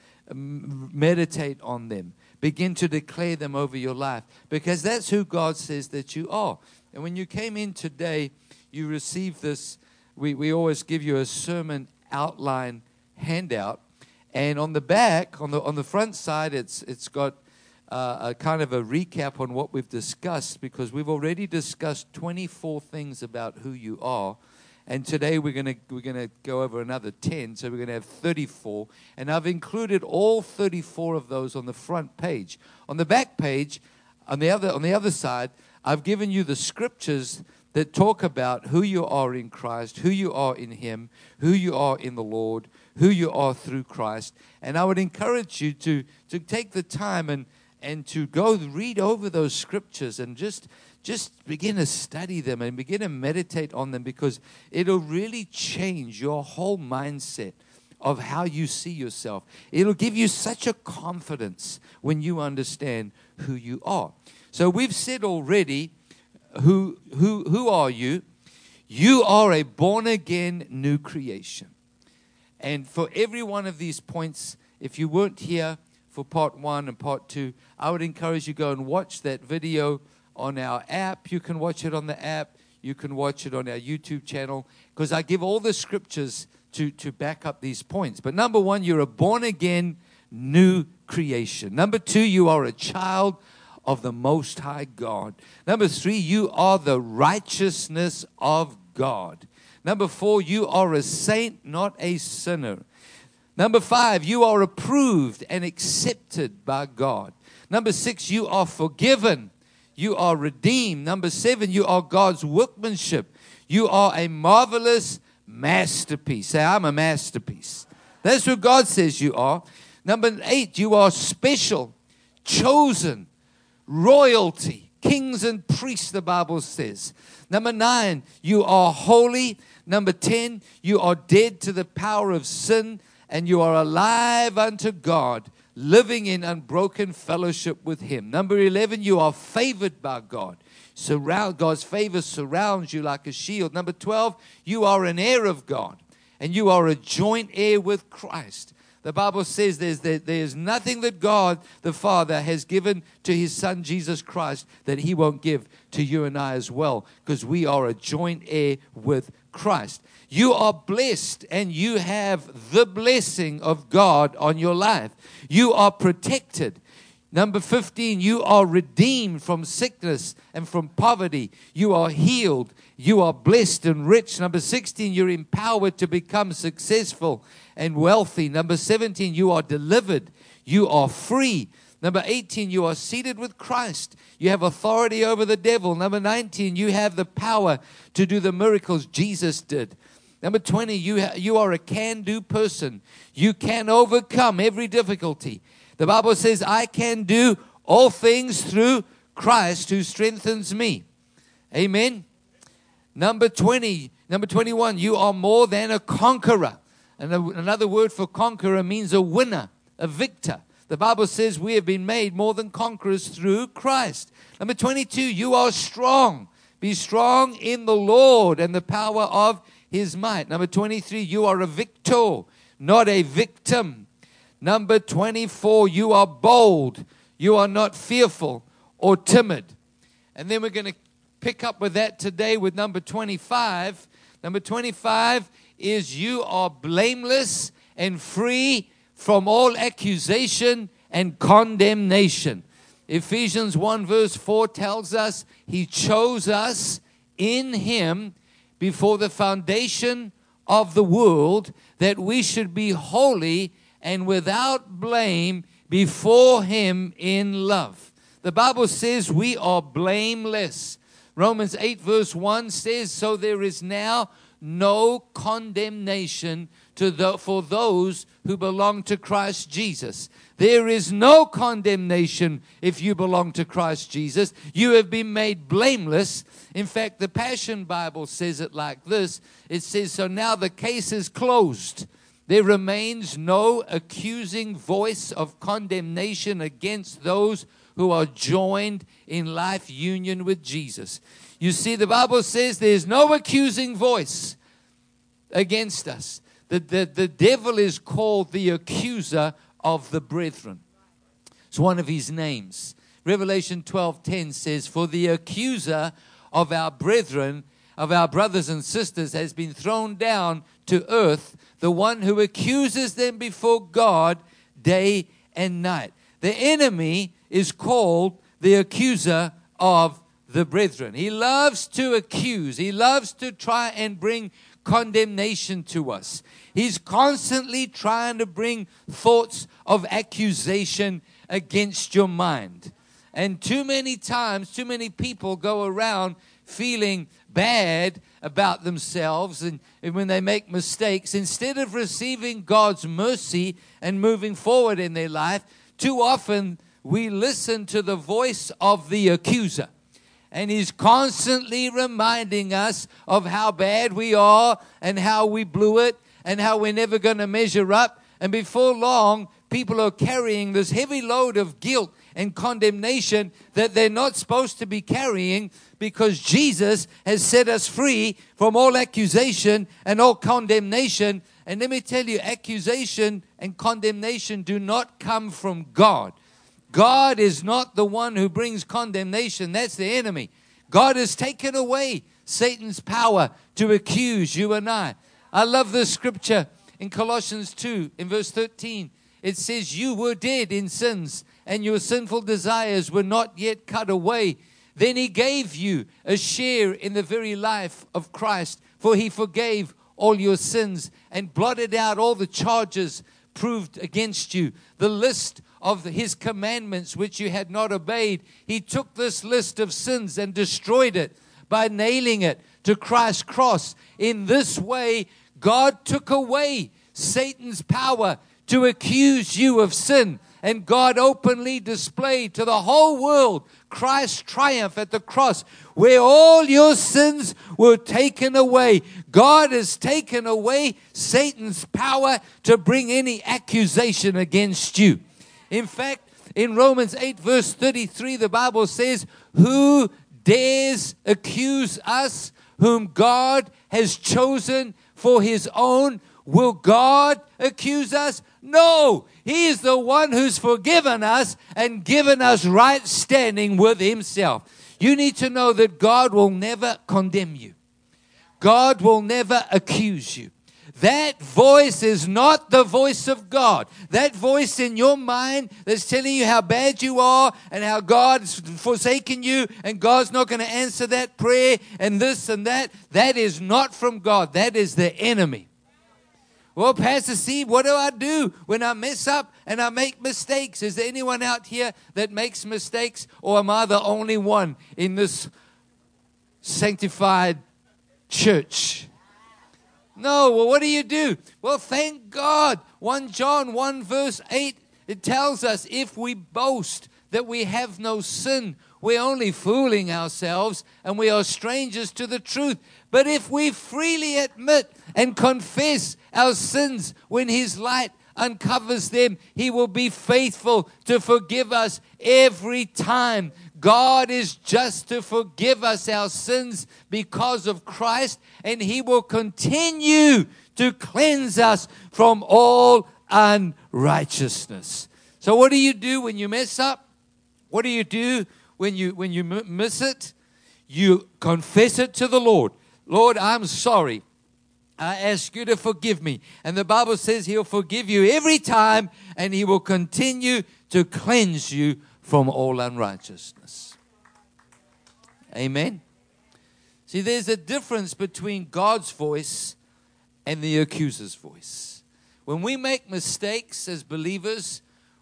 meditate on them, begin to declare them over your life, because that's who God says that you are. And when you came in today, you received this. We, we always give you a sermon outline handout, and on the back, on the on the front side, it's it's got uh, a kind of a recap on what we've discussed, because we've already discussed twenty-four things about who you are, and today we're gonna we're gonna go over another ten, so we're gonna have thirty-four, and I've included all thirty-four of those on the front page. On the back page, on the other on the other side, I've given you the scriptures that talk about who you are in Christ, who you are in Him, who you are in the Lord, who you are through Christ. And I would encourage you to, to take the time and, and to go read over those scriptures and just, just begin to study them and begin to meditate on them, because it'll really change your whole mindset of how you see yourself. It'll give you such a confidence when you understand who you are. So we've said already, Who who who are you? You are a born-again new creation. And for every one of these points, if you weren't here for part one and part two, I would encourage you to go and watch that video on our app. You can watch it on the app. You can watch it on our YouTube channel, because I give all the scriptures to, to back up these points. But number one, you're a born-again new creation. Number two, you are a child of the Most High God. Number three, you are the righteousness of God. Number four, you are a saint, not a sinner. Number five, you are approved and accepted by God. Number six, you are forgiven. You are redeemed. Number seven, you are God's workmanship. You are a marvelous masterpiece. Say, I'm a masterpiece. That's what God says you are. Number eight, you are special, chosen, royalty, kings and priests, the Bible says. Number nine, you are holy. Number ten, you are dead to the power of sin, and you are alive unto God, living in unbroken fellowship with Him. Number eleven, you are favored by God. Surround, God's favor surrounds you like a shield. Number twelve, you are an heir of God, and you are a joint heir with Christ. The Bible says there's, there, there's nothing that God the Father has given to His Son Jesus Christ that He won't give to you and I as well, because we are a joint heir with Christ. You are blessed, and you have the blessing of God on your life. You are protected. Number fifteen, you are redeemed from sickness and from poverty. You are healed. You are blessed and rich. Number sixteen, you're empowered to become successful and wealthy. Number seventeen, you are delivered. You are free. Number eighteen, you are seated with Christ. You have authority over the devil. Number nineteen, you have the power to do the miracles Jesus did. Number twenty, you, ha- you are a can-do person. You can overcome every difficulty. The Bible says, I can do all things through Christ who strengthens me. Amen. Number twenty, number twenty-one, you are more than a conqueror. And another word for conqueror means a winner, a victor. The Bible says we have been made more than conquerors through Christ. Number twenty-two, you are strong. Be strong in the Lord and the power of His might. Number twenty-three, you are a victor, not a victim. Number twenty-four, you are bold. You are not fearful or timid. And then we're going to pick up with that today with number twenty-five. Number twenty-five is you are blameless and free from all accusation and condemnation. Ephesians one verse four tells us He chose us in Him before the foundation of the world, that we should be holy and without blame before Him in love. The Bible says we are blameless. Romans eight verse one says, so there is now no condemnation to the, for those who belong to Christ Jesus. There is no condemnation if you belong to Christ Jesus. You have been made blameless. In fact, the Passion Bible says it like this. It says, so now the case is closed. There remains no accusing voice of condemnation against those who are joined in life union with Jesus. You see, the Bible says there's no accusing voice against us. The, the, the devil is called the accuser of the brethren. It's one of his names. Revelation twelve ten says, for the accuser of our brethren, of our brothers and sisters, has been thrown down to earth, the one who accuses them before God day and night. The enemy is called the accuser of the brethren. He loves to accuse. He loves to try and bring condemnation to us. He's constantly trying to bring thoughts of accusation against your mind. And too many times, too many people go around feeling bad about themselves and, and when they make mistakes, instead of receiving God's mercy and moving forward in their life, too often we listen to the voice of the accuser. And he's constantly reminding us of how bad we are and how we blew it and how we're never going to measure up. And before long, people are carrying this heavy load of guilt and condemnation that they're not supposed to be carrying, because Jesus has set us free from all accusation and all condemnation. And let me tell you, accusation and condemnation do not come from God. God is not the one who brings condemnation. That's the enemy. God has taken away Satan's power to accuse you and I. I love this scripture in Colossians two, in verse thirteen. It says, you were dead in sins, and your sinful desires were not yet cut away. Then He gave you a share in the very life of Christ, for He forgave all your sins and blotted out all the charges proved against you. The list of His commandments which you had not obeyed. He took this list of sins and destroyed it by nailing it to Christ's cross. In this way, God took away Satan's power to accuse you of sin. And God openly displayed to the whole world Christ's triumph at the cross, where all your sins were taken away. God has taken away Satan's power to bring any accusation against you. In fact, in Romans eight verse thirty-three, the Bible says, who dares accuse us whom God has chosen for His own? Will God accuse us? No, He is the one who's forgiven us and given us right standing with Himself. You need to know that God will never condemn you. God will never accuse you. That voice is not the voice of God. That voice in your mind that's telling you how bad you are and how God's forsaken you and God's not going to answer that prayer and this and that, that is not from God. That is the enemy. Well, Pastor Steve, what do I do when I mess up and I make mistakes? Is there anyone out here that makes mistakes, or am I the only one in this sanctified church? No, well, what do you do? Well, thank God. First John one verse eight, it tells us if we boast that we have no sin, we're only fooling ourselves and we are strangers to the truth. But if we freely admit and confess our sins when His light uncovers them, He will be faithful to forgive us every time. God is just to forgive us our sins because of Christ, and He will continue to cleanse us from all unrighteousness. So what do you do when you mess up? What do you do when you when you miss it? You confess it to the Lord. Lord, I'm sorry. I ask you to forgive me. And the Bible says He'll forgive you every time, and He will continue to cleanse you from all unrighteousness. Amen. See, there's a difference between God's voice and the accuser's voice. When we make mistakes as believers,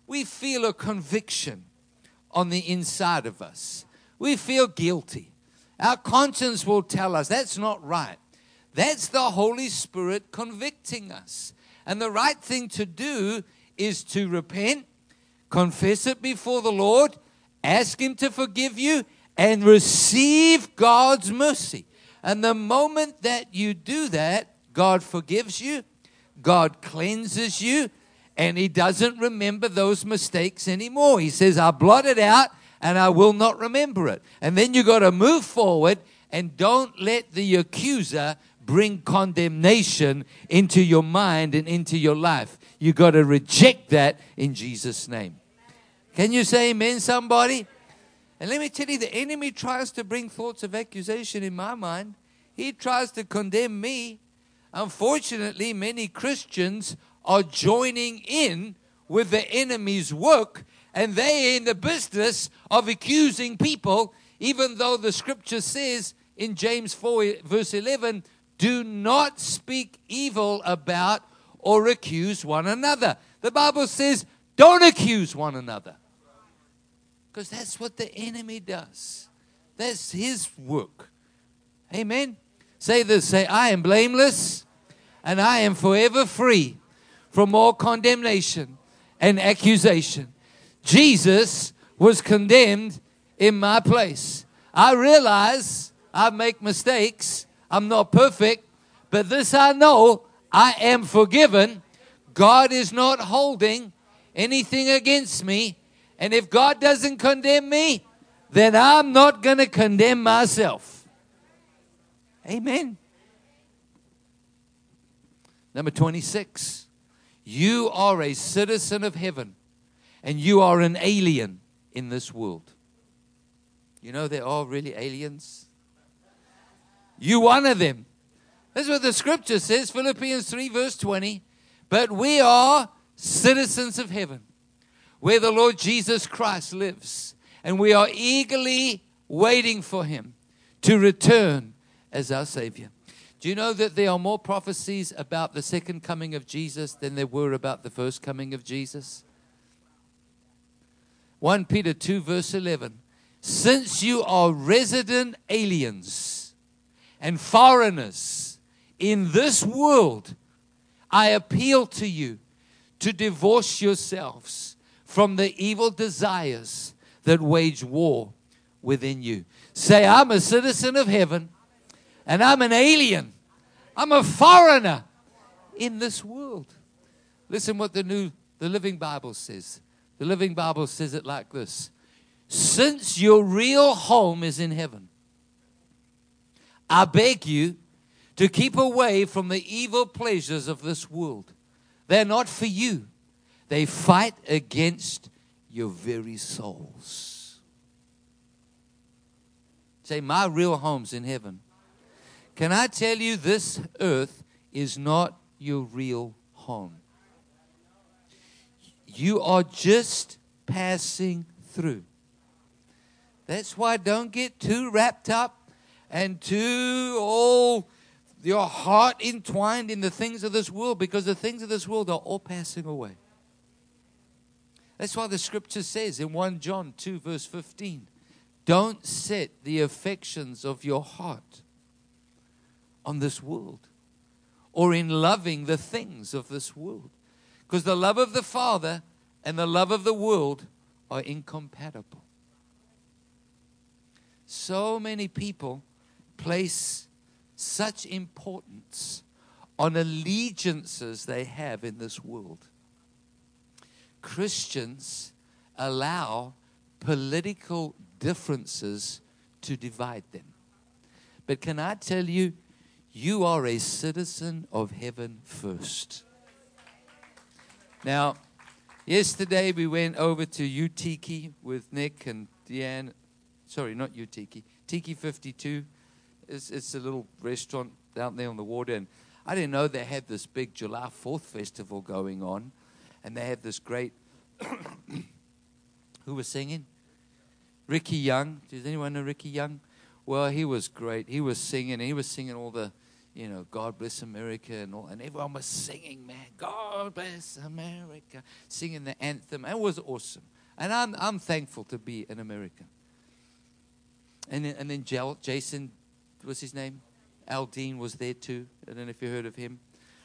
we feel a conviction on the inside of us. We feel guilty. Our conscience will tell us that's not right. That's the Holy Spirit convicting us. And the right thing to do is to repent, confess it before the Lord, ask Him to forgive you, and receive God's mercy. And the moment that you do that, God forgives you, God cleanses you, and He doesn't remember those mistakes anymore. He says, I blot it out, and I will not remember it. And then you got to move forward, and don't let the accuser bring condemnation into your mind and into your life. You got to reject that in Jesus' name. Can you say amen, somebody? And let me tell you, the enemy tries to bring thoughts of accusation in my mind. He tries to condemn me. Unfortunately, many Christians are joining in with the enemy's work, and they're in the business of accusing people, even though the scripture says in James four, verse eleven, do not speak evil about or accuse one another. The Bible says, don't accuse one another. Because that's what the enemy does. That's his work. Amen. Say this, say, I am blameless and I am forever free from all condemnation and accusation. Jesus was condemned in my place. I realize I make mistakes. I'm not perfect, but this I know, I am forgiven. God is not holding anything against me. And if God doesn't condemn me, then I'm not going to condemn myself. Amen. Number twenty-six. You are a citizen of heaven, and you are an alien in this world. You know there are really aliens? You one of them. That's what the scripture says, Philippians three, verse twenty. But we are citizens of heaven, where the Lord Jesus Christ lives. And we are eagerly waiting for Him to return as our Savior. Do you know that there are more prophecies about the second coming of Jesus than there were about the first coming of Jesus? First Peter two, verse eleven. Since you are resident aliens and foreigners in this world, I appeal to you to divorce yourselves from the evil desires that wage war within you. Say, I'm a citizen of heaven, and I'm an alien. I'm a foreigner in this world. Listen what the new, the Living Bible says. The Living Bible says it like this. Since your real home is in heaven, I beg you to keep away from the evil pleasures of this world. They're not for you. They fight against your very souls. Say, my real home's in heaven. Can I tell you, this earth is not your real home. You are just passing through. That's why don't get too wrapped up and too all your heart entwined in the things of this world, because the things of this world are all passing away. That's why the scripture says in First John two, verse fifteen, don't set the affections of your heart on this world or in loving the things of this world. Because the love of the Father and the love of the world are incompatible. So many people place such importance on allegiances they have in this world. Christians allow political differences to divide them. But can I tell you, you are a citizen of heaven first. Now, yesterday we went over to Utiki with Nick and Deanne. Sorry, not Utiki. Tiki fifty-two. It's, it's a little restaurant down there on the water. And I didn't know they had this big July fourth festival going on. And they had this great... Who was singing? Ricky Young. Does anyone know Ricky Young? Well, he was great. He was singing. He was singing all the, you know, God Bless America and all. And everyone was singing, man, God God bless America, singing the anthem. It was awesome. And I'm, I'm thankful to be an American. And then, and then Jel, Jason, what's his name? Aldean was there too. I don't know if you heard of him.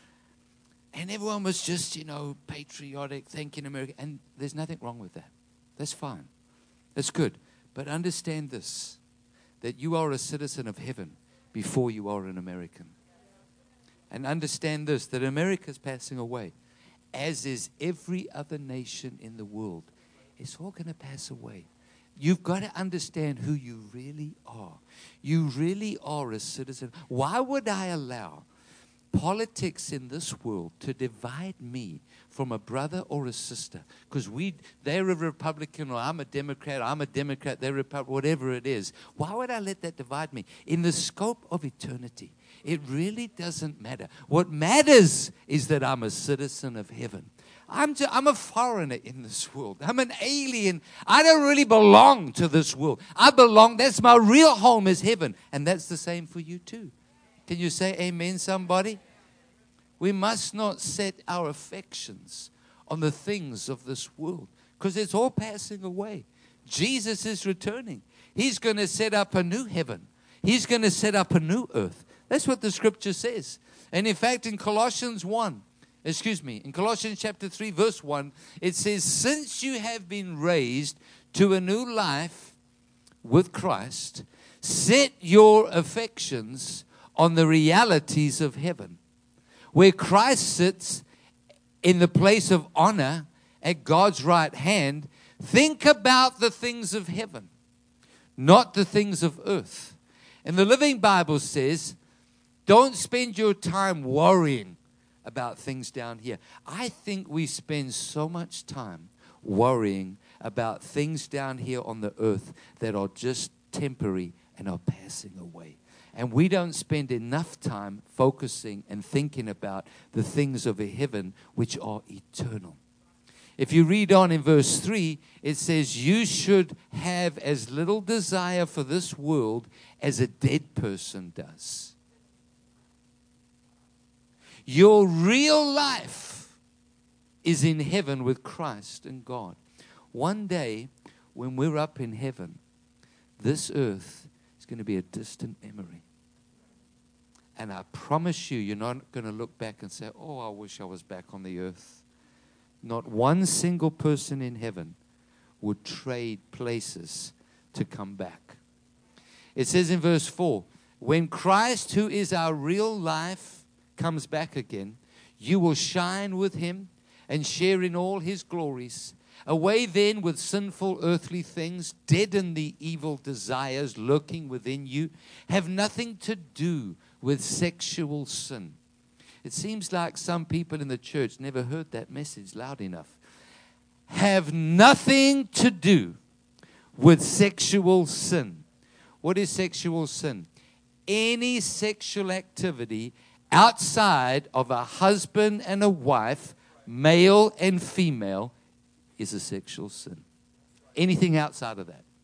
And everyone was just, you know, patriotic, thanking America. And there's nothing wrong with that. That's fine. That's good. But understand this, that you are a citizen of heaven before you are an American. And understand this, that America is passing away, as is every other nation in the world. It's all going to pass away. You've got to understand who you really are. You really are a citizen. Why would I allow politics in this world to divide me from a brother or a sister? Because we, they're a Republican, or I'm a Democrat, I'm a Democrat, they're Republican, whatever it is. Why would I let that divide me? In the scope of eternity, it really doesn't matter. What matters is that I'm a citizen of heaven. I'm, just, I'm a foreigner in this world. I'm an alien. I don't really belong to this world. I belong, that's my real home is heaven. And that's the same for you too. Can you say amen, somebody? We must not set our affections on the things of this world, because it's all passing away. Jesus is returning. He's going to set up a new heaven. He's going to set up a new earth. That's what the scripture says. And in fact, in Colossians one, excuse me, in Colossians chapter three, verse one, it says, since you have been raised to a new life with Christ, set your affections on the realities of heaven, where Christ sits in the place of honor at God's right hand. Think about the things of heaven, not the things of earth. And the Living Bible says, don't spend your time worrying about things down here. I think we spend so much time worrying about things down here on the earth that are just temporary and are passing away. And we don't spend enough time focusing and thinking about the things of heaven, which are eternal. If you read on in verse three, it says, you should have as little desire for this world as a dead person does. Your real life is in heaven with Christ and God. One day, when we're up in heaven, this earth is going to be a distant memory. And I promise you, you're not going to look back and say, oh, I wish I was back on the earth. Not one single person in heaven would trade places to come back. It says in verse four, when Christ, who is our real life, comes back again, you will shine with him and share in all his glories. Away then with sinful earthly things, deaden the evil desires lurking within you. Have nothing to do with sexual sin. It seems like some people in the church never heard that message loud enough. Have nothing to do with sexual sin. What is sexual sin? Any sexual activity outside of a husband and a wife, male and female, is a sexual sin. Anything outside of that.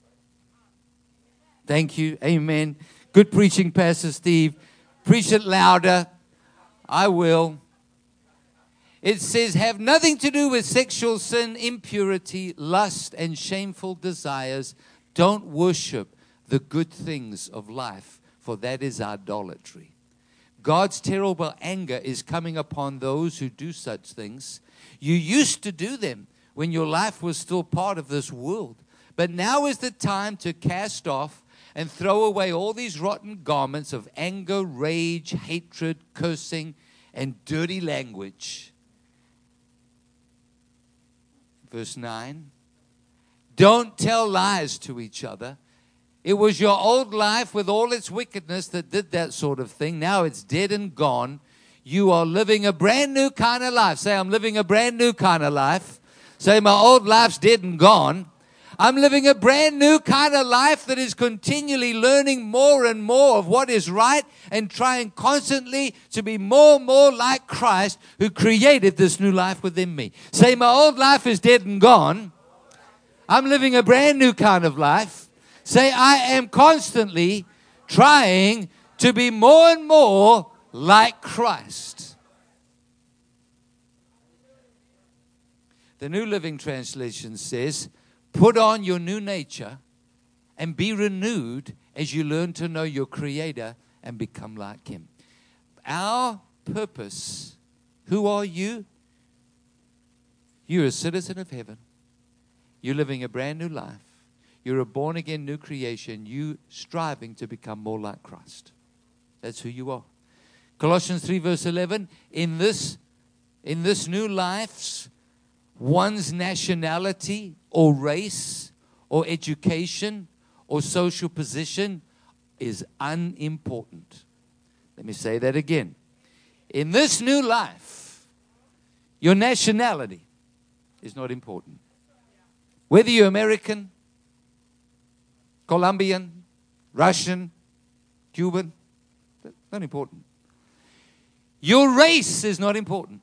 Thank you. Amen. Good preaching, Pastor Steve. Preach it louder. I will. It says, have nothing to do with sexual sin, impurity, lust, and shameful desires. Don't worship the good things of life, for that is idolatry. God's terrible anger is coming upon those who do such things. You used to do them when your life was still part of this world. But now is the time to cast off and throw away all these rotten garments of anger, rage, hatred, cursing, and dirty language. Verse nine. Don't tell lies to each other. It was your old life with all its wickedness that did that sort of thing. Now it's dead and gone. You are living a brand new kind of life. Say, I'm living a brand new kind of life. Say, my old life's dead and gone. I'm living a brand new kind of life that is continually learning more and more of what is right and trying constantly to be more and more like Christ, who created this new life within me. Say, my old life is dead and gone. I'm living a brand new kind of life. Say, I am constantly trying to be more and more like Christ. The New Living Translation says, put on your new nature and be renewed as you learn to know your Creator and become like Him. Our purpose, who are you? You're a citizen of heaven. You're living a brand new life. You're a born-again new creation. You striving to become more like Christ. That's who you are. Colossians three verse eleven, in this, in this new life, one's nationality or race or education or social position is unimportant. Let me say that again. In this new life, your nationality is not important. Whether you're American, Colombian, Russian, Cuban, not important. Your race is not important.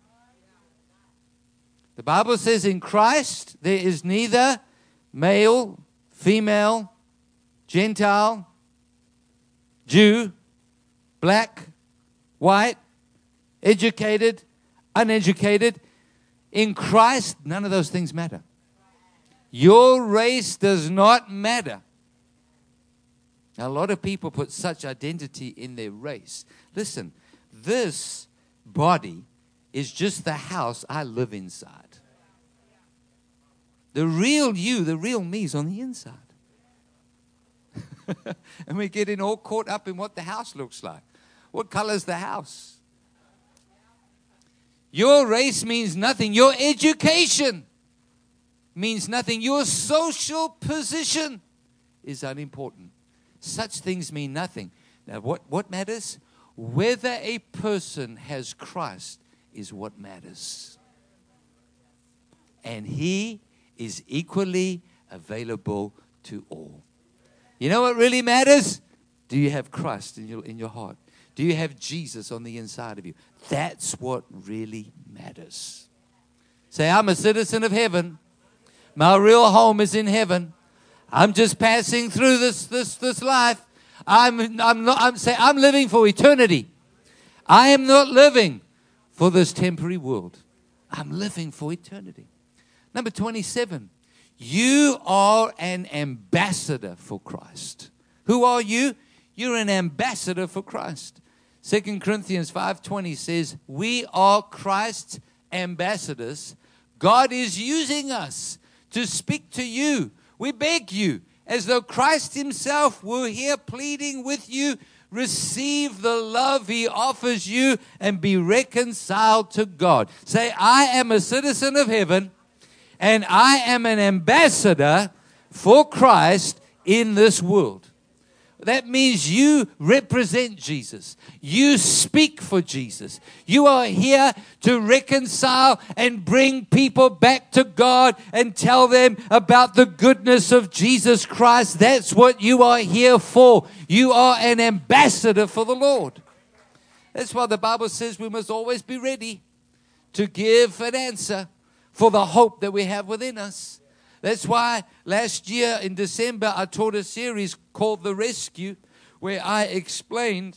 The Bible says in Christ there is neither male, female, Gentile, Jew, black, white, educated, uneducated. In Christ, none of those things matter. Your race does not matter. Now, a lot of people put such identity in their race. Listen, this body is just the house I live inside. The real you, the real me is on the inside. And we're getting all caught up in what the house looks like. What color is the house? Your race means nothing. Your education means nothing. Your social position is unimportant. Such things mean nothing. Now, what, what matters? Whether a person has Christ is what matters. And He is equally available to all. You know what really matters? Do you have Christ in your, in your heart? Do you have Jesus on the inside of you? That's what really matters. Say, I'm a citizen of heaven. My real home is in heaven. I'm just passing through this this this life. I'm I'm not I'm saying I'm living for eternity. I am not living for this temporary world. I'm living for eternity. Number twenty-seven. You are an ambassador for Christ. Who are you? You're an ambassador for Christ. Second Corinthians five twenty says, we are Christ's ambassadors. God is using us to speak to you. We beg you, as though Christ Himself were here pleading with you, receive the love He offers you and be reconciled to God. Say, I am a citizen of heaven and I am an ambassador for Christ in this world. That means you represent Jesus. You speak for Jesus. You are here to reconcile and bring people back to God and tell them about the goodness of Jesus Christ. That's what you are here for. You are an ambassador for the Lord. That's why the Bible says we must always be ready to give an answer for the hope that we have within us. That's why last year in December, I taught a series called The Rescue, where I explained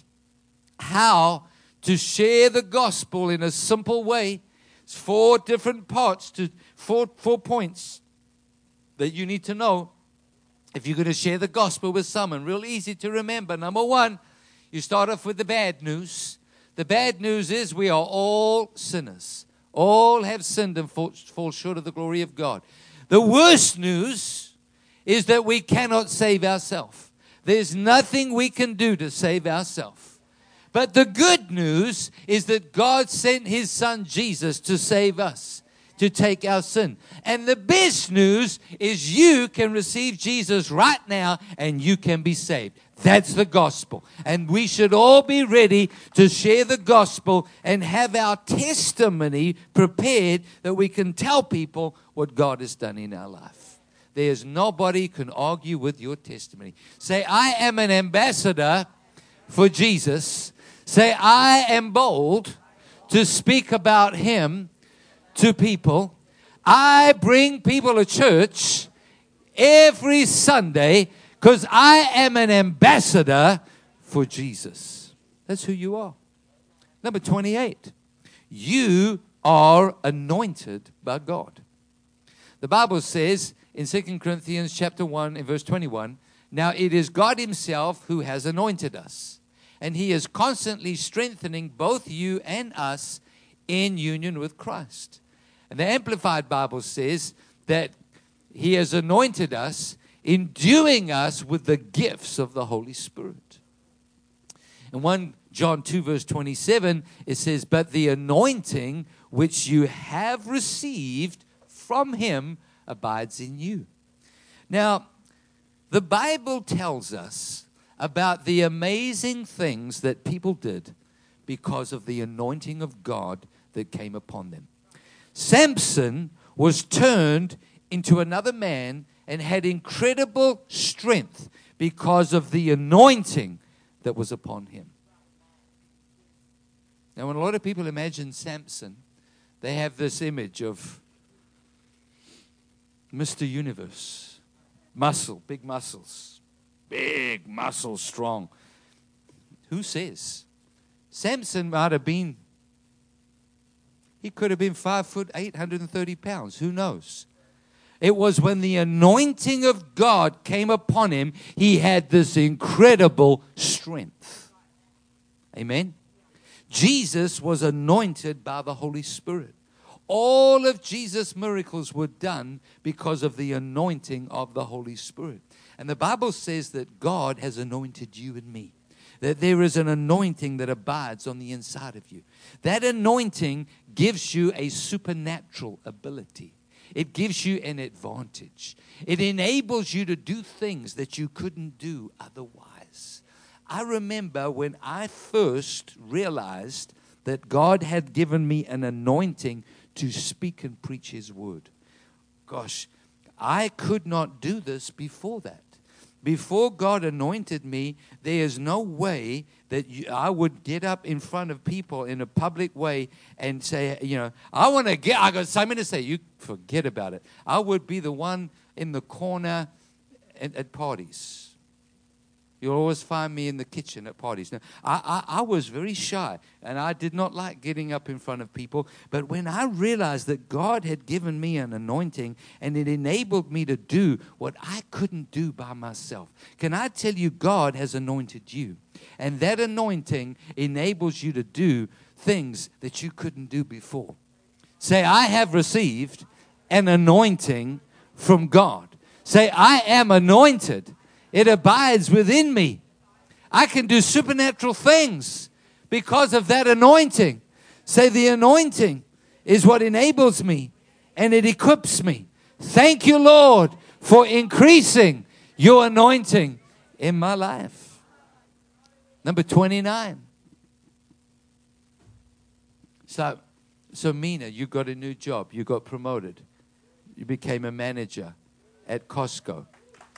how to share the gospel in a simple way. It's four different parts, to four, four points that you need to know if you're going to share the gospel with someone. Real easy to remember. Number one, you start off with the bad news. The bad news is we are all sinners. All have sinned and fall, fall short of the glory of God. The worst news is that we cannot save ourselves. There's nothing we can do to save ourselves. But the good news is that God sent His Son Jesus to save us, to take our sin. And the best news is you can receive Jesus right now and you can be saved. That's the gospel. And we should all be ready to share the gospel and have our testimony prepared that we can tell people what God has done in our life. There's nobody can argue with your testimony. Say, I am an ambassador for Jesus. Say, I am bold to speak about Him to people. I bring people to church every Sunday because I am an ambassador for Jesus. That's who you are. Number twenty-eight. You are anointed by God. The Bible says in Second Corinthians chapter one and verse twenty-one, now it is God himself who has anointed us, and he is constantly strengthening both you and us in union with Christ. And the Amplified Bible says that he has anointed us, enduing us with the gifts of the Holy Spirit. In First John two verse twenty-seven, it says, but the anointing which you have received from him abides in you. Now, the Bible tells us about the amazing things that people did because of the anointing of God that came upon them. Samson was turned into another man and had incredible strength because of the anointing that was upon him. Now, when a lot of people imagine Samson, they have this image of Mister Universe. Muscle, big muscles. Big muscles, strong. Who says? Samson might have been, he could have been five foot, eight hundred thirty pounds. Who knows? It was when the anointing of God came upon him, he had this incredible strength. Amen? Jesus was anointed by the Holy Spirit. All of Jesus' miracles were done because of the anointing of the Holy Spirit. And the Bible says that God has anointed you and me. That there is an anointing that abides on the inside of you. That anointing gives you a supernatural ability. It gives you an advantage. It enables you to do things that you couldn't do otherwise. I remember when I first realized that God had given me an anointing to speak and preach his word. Gosh, I could not do this before that. Before God anointed me, there is no way that you, I would get up in front of people in a public way and say, you know, I want to get, I got something to say. You forget about it. I would be the one in the corner at, at parties. You'll always find me in the kitchen at parties. Now, I, I, I was very shy, and I did not like getting up in front of people. But when I realized that God had given me an anointing, and it enabled me to do what I couldn't do by myself. Can I tell you, God has anointed you. And that anointing enables you to do things that you couldn't do before. Say, I have received an anointing from God. Say, I am anointed. It abides within me. I can do supernatural things because of that anointing. Say, the anointing is what enables me and it equips me. Thank you, Lord, for increasing your anointing in my life. Number twenty-nine. So, so Mina, you got a new job. You got promoted. You became a manager at Costco.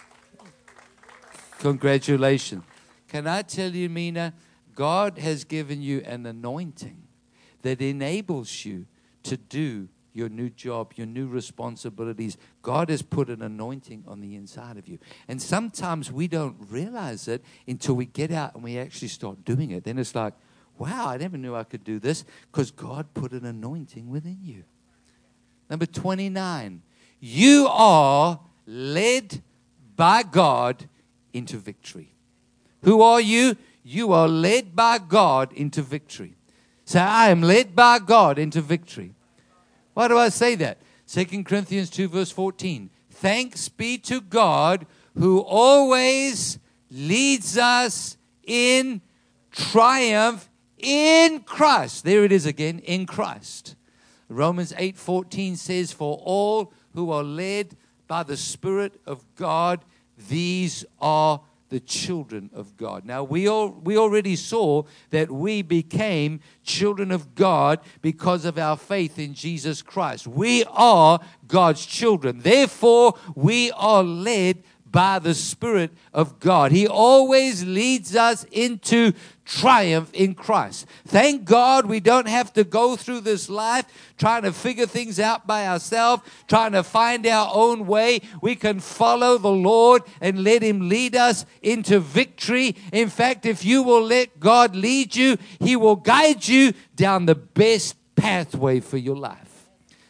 Congratulations. Can I tell you, Mina, God has given you an anointing that enables you to do your new job, your new responsibilities. God has put an anointing on the inside of you. And sometimes we don't realize it until we get out and we actually start doing it. Then it's like, wow, I never knew I could do this because God put an anointing within you. Number twenty-nine, you are led by God into victory. Who are you? You are led by God into victory. Say, I am led by God into victory. Why do I say that? Second Corinthians two verse fourteen. Thanks be to God who always leads us in triumph in Christ. There it is again, in Christ. Romans eight fourteen says, for all who are led by the Spirit of God, these are the children of God. Now, we all, we already saw that we became children of God because of our faith in Jesus Christ. We are God's children. Therefore, we are led by the Spirit of God. He always leads us into triumph in Christ. Thank God we don't have to go through this life trying to figure things out by ourselves, trying to find our own way. We can follow the Lord and let Him lead us into victory. In fact, if you will let God lead you, He will guide you down the best pathway for your life.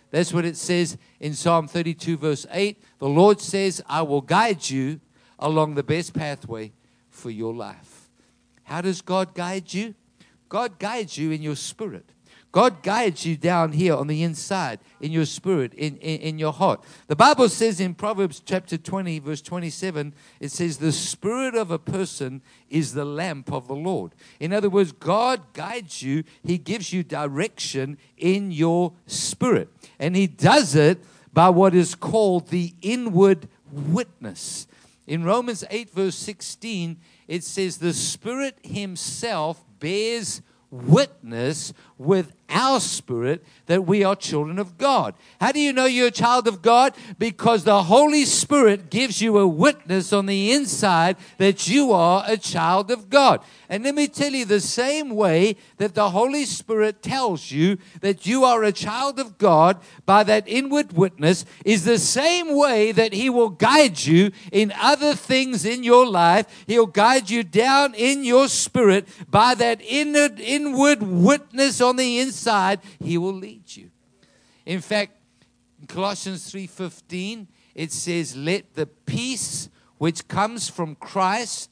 That's what it says in Psalm thirty-two, verse eight. The Lord says, I will guide you along the best pathway for your life. How does God guide you? God guides you in your spirit. God guides you down here on the inside, in your spirit, in, in, in your heart. The Bible says in Proverbs chapter twenty, verse twenty-seven, it says, the spirit of a person is the lamp of the Lord. In other words, God guides you. He gives you direction in your spirit. And He does it by what is called the inward witness. In Romans eight, verse sixteen, it says, the Spirit Himself bears witness with our spirit that we are children of God. How do you know you're a child of God? Because the Holy Spirit gives you a witness on the inside that you are a child of God. And let me tell you, the same way that the Holy Spirit tells you that you are a child of God by that inward witness is the same way that He will guide you in other things in your life. He'll guide you down in your spirit by that inner, inward witness on the inside. He will lead you. In fact, in Colossians three fifteen, it says, let the peace which comes from Christ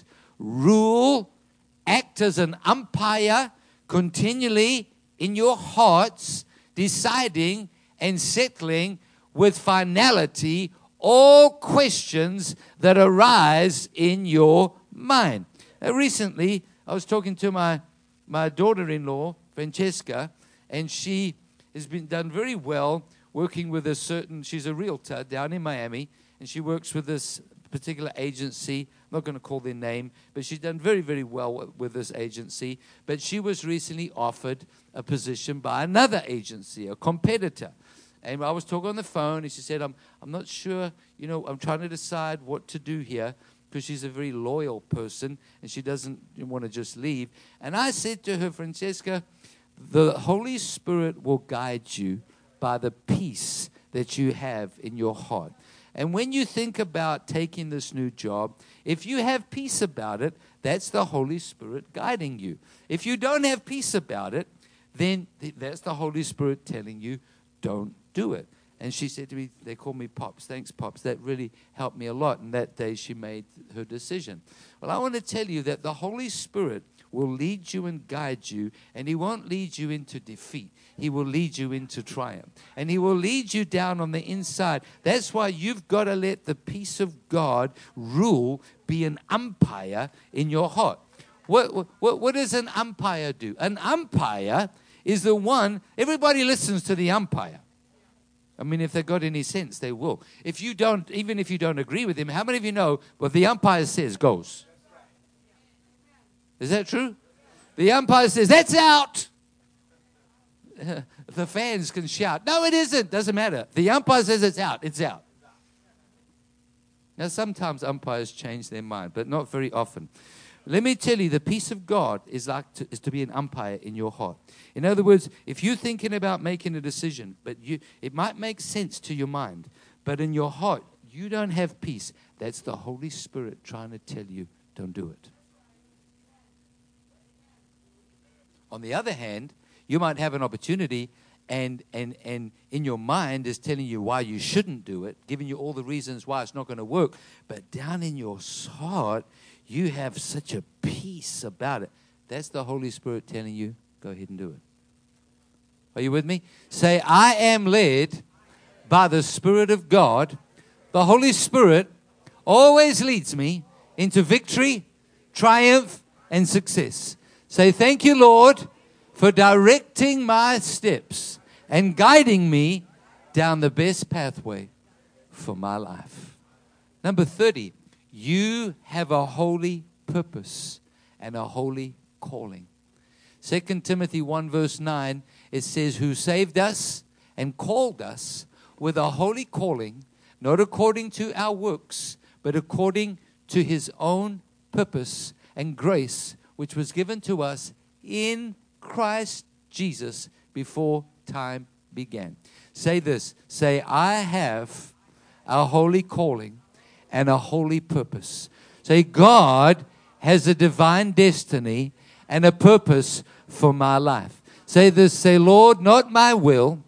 rule, act as an umpire continually in your hearts, deciding and settling with finality all questions that arise in your mind. Now, recently, I was talking to my, my daughter-in-law, Francesca, and she has been done very well working with a certain, she's a realtor down in Miami, and she works with this particular agency. I'm not going to call their name, but she's done very, very well with this agency. But she was recently offered a position by another agency, a competitor. And I was talking on the phone, and she said, I'm, I'm not sure, you know, I'm trying to decide what to do here, because she's a very loyal person, and she doesn't want to just leave. And I said to her, Francesca, the Holy Spirit will guide you by the peace that you have in your heart. And when you think about taking this new job, if you have peace about it, that's the Holy Spirit guiding you. If you don't have peace about it, then that's the Holy Spirit telling you, don't do it. And she said to me, they call me Pops. Thanks, Pops. That really helped me a lot. And that day she made her decision. Well, I want to tell you that the Holy Spirit will lead you and guide you, and He won't lead you into defeat. He will lead you into triumph. And He will lead you down on the inside. That's why you've got to let the peace of God rule, be an umpire in your heart. What, what, what does an umpire do? An umpire is the one, everybody listens to the umpire. I mean, if they've got any sense, they will. If you don't, even if you don't agree with him, how many of you know what the umpire says goes? Is that true? The umpire says, that's out. The fans can shout, no, it isn't. Doesn't matter. The umpire says it's out. It's out. Now, sometimes umpires change their mind, but not very often. Let me tell you, the peace of God is like to, is to be an umpire in your heart. In other words, if you're thinking about making a decision, but you, it might make sense to your mind, but in your heart, you don't have peace. That's the Holy Spirit trying to tell you, don't do it. On the other hand, you might have an opportunity and, and, and in your mind is telling you why you shouldn't do it, giving you all the reasons why it's not going to work. But down in your heart, you have such a peace about it. That's the Holy Spirit telling you, go ahead and do it. Are you with me? Say, I am led by the Spirit of God. The Holy Spirit always leads me into victory, triumph, and success. Say, thank you, Lord, for directing my steps and guiding me down the best pathway for my life. Number thirty, you have a holy purpose and a holy calling. Second Timothy one verse nine, it says, who saved us and called us with a holy calling, not according to our works, but according to His own purpose and grace, which was given to us in Christ Jesus before time began. Say this, say, I have a holy calling and a holy purpose. Say, God has a divine destiny and a purpose for my life. Say this, say, Lord, not my will,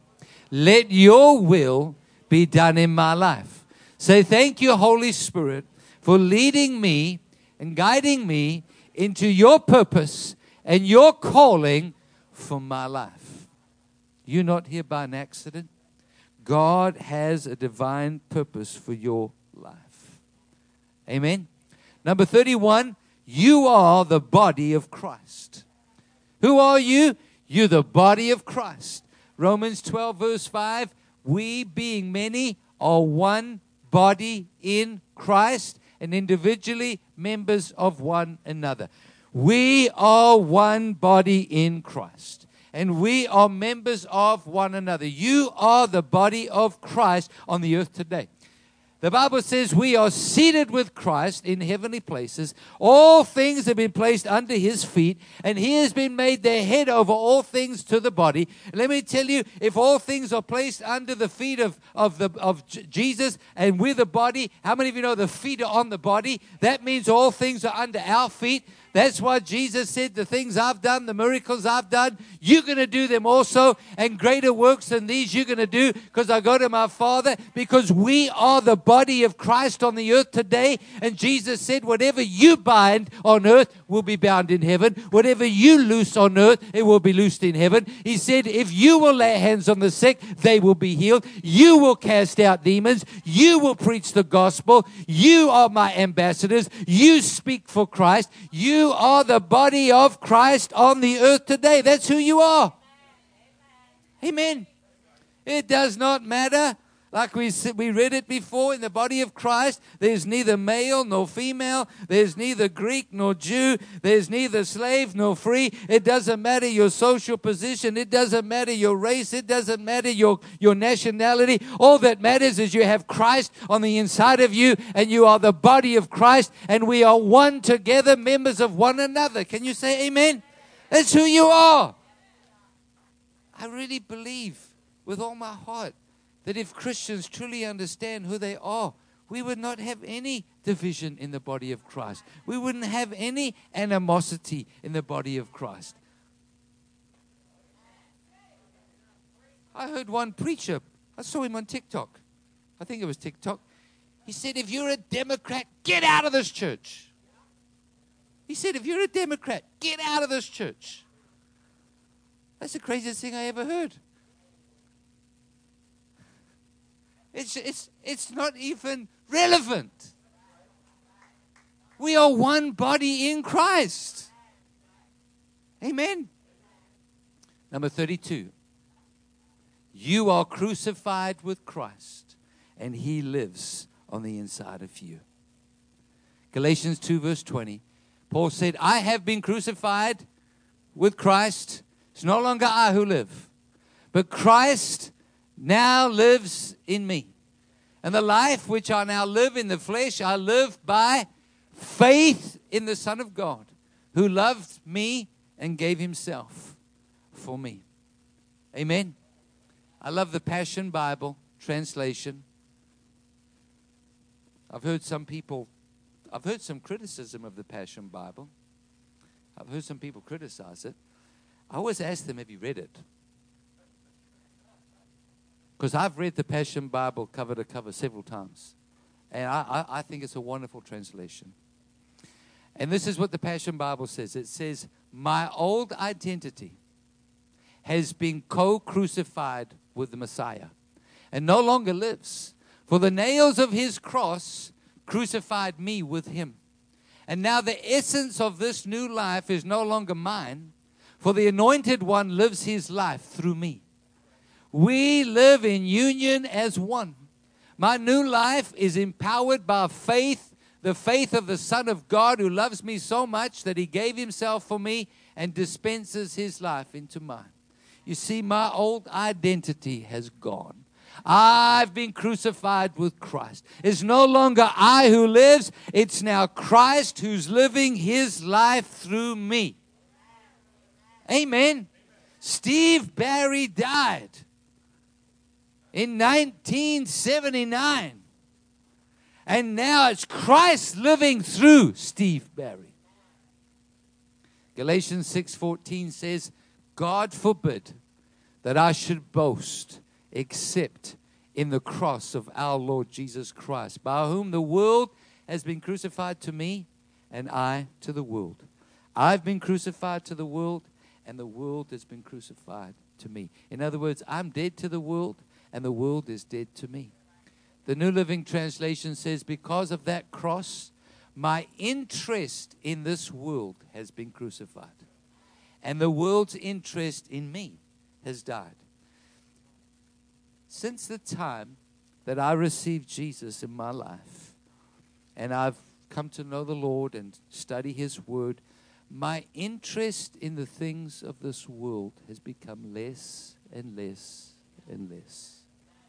Let your will be done in my life. Say, thank you, Holy Spirit, for leading me and guiding me into your purpose and your calling for my life. You're not here by an accident. God has a divine purpose for your life. Amen. Number thirty-one, you are the body of Christ. Who are you? You're the body of Christ. Romans twelve, verse five, we being many are one body in Christ and individually members of one another. We are one body in Christ. And we are members of one another. You are the body of Christ on the earth today. The Bible says we are seated with Christ in heavenly places. All things have been placed under his feet, and he has been made the head over all things to the body. Let me tell you, if all things are placed under the feet of, of, the, of J- Jesus, and we're the body, how many of you know the feet are on the body? That means all things are under our feet. That's why Jesus said, the things I've done, the miracles I've done, you're going to do them also. And greater works than these you're going to do because I go to my Father. Because we are the body of Christ on the earth today. And Jesus said, whatever you bind on earth will be bound in heaven. Whatever you loose on earth, it will be loosed in heaven. He said, if you will lay hands on the sick, they will be healed. You will cast out demons. You will preach the gospel. You are my ambassadors. You speak for Christ. You You are the body of Christ on the earth today. That's who you are. Amen. It does not matter. Like we we read it before, in the body of Christ, there's neither male nor female. There's neither Greek nor Jew. There's neither slave nor free. It doesn't matter your social position. It doesn't matter your race. It doesn't matter your, your nationality. All that matters is you have Christ on the inside of you, and you are the body of Christ, and we are one together, members of one another. Can you say amen? That's who you are. I really believe with all my heart that if Christians truly understand who they are, we would not have any division in the body of Christ. We wouldn't have any animosity in the body of Christ. I heard one preacher, I saw him on TikTok. I think it was TikTok. He said, if you're a Democrat, get out of this church. He said, if you're a Democrat, get out of this church. That's the craziest thing I ever heard. It's, it's, it's not even relevant. We are one body in Christ. Amen. Number thirty-two. You are crucified with Christ, and he lives on the inside of you. Galatians two, verse twenty. Paul said, I have been crucified with Christ. It's no longer I who live, but Christ now lives in me. And the life which I now live in the flesh, I live by faith in the Son of God, who loved me and gave himself for me. Amen. I love the Passion Bible translation. I've heard some people, I've heard some criticism of the Passion Bible. I've heard some people criticize it. I always ask them, have you read it? Because I've read the Passion Bible cover to cover several times. And I, I, I think it's a wonderful translation. And this is what the Passion Bible says. It says, my old identity has been co-crucified with the Messiah and no longer lives. For the nails of his cross crucified me with him. And now the essence of this new life is no longer mine, for the Anointed One lives his life through me. We live in union as one. My new life is empowered by faith, the faith of the Son of God who loves me so much that he gave himself for me and dispenses his life into mine. You see, my old identity has gone. I've been crucified with Christ. It's no longer I who lives. It's now Christ who's living his life through me. Amen. Steve Barry died in nineteen seventy-nine. And now it's Christ living through Steve Barry. Galatians six fourteen says, God forbid that I should boast except in the cross of our Lord Jesus Christ, by whom the world has been crucified to me, and I to the world. I've been crucified to the world, and the world has been crucified to me. In other words, I'm dead to the world, and the world is dead to me. The New Living Translation says, because of that cross, my interest in this world has been crucified, and the world's interest in me has died. Since the time that I received Jesus in my life, and I've come to know the Lord and study His Word, my interest in the things of this world has become less and less and less.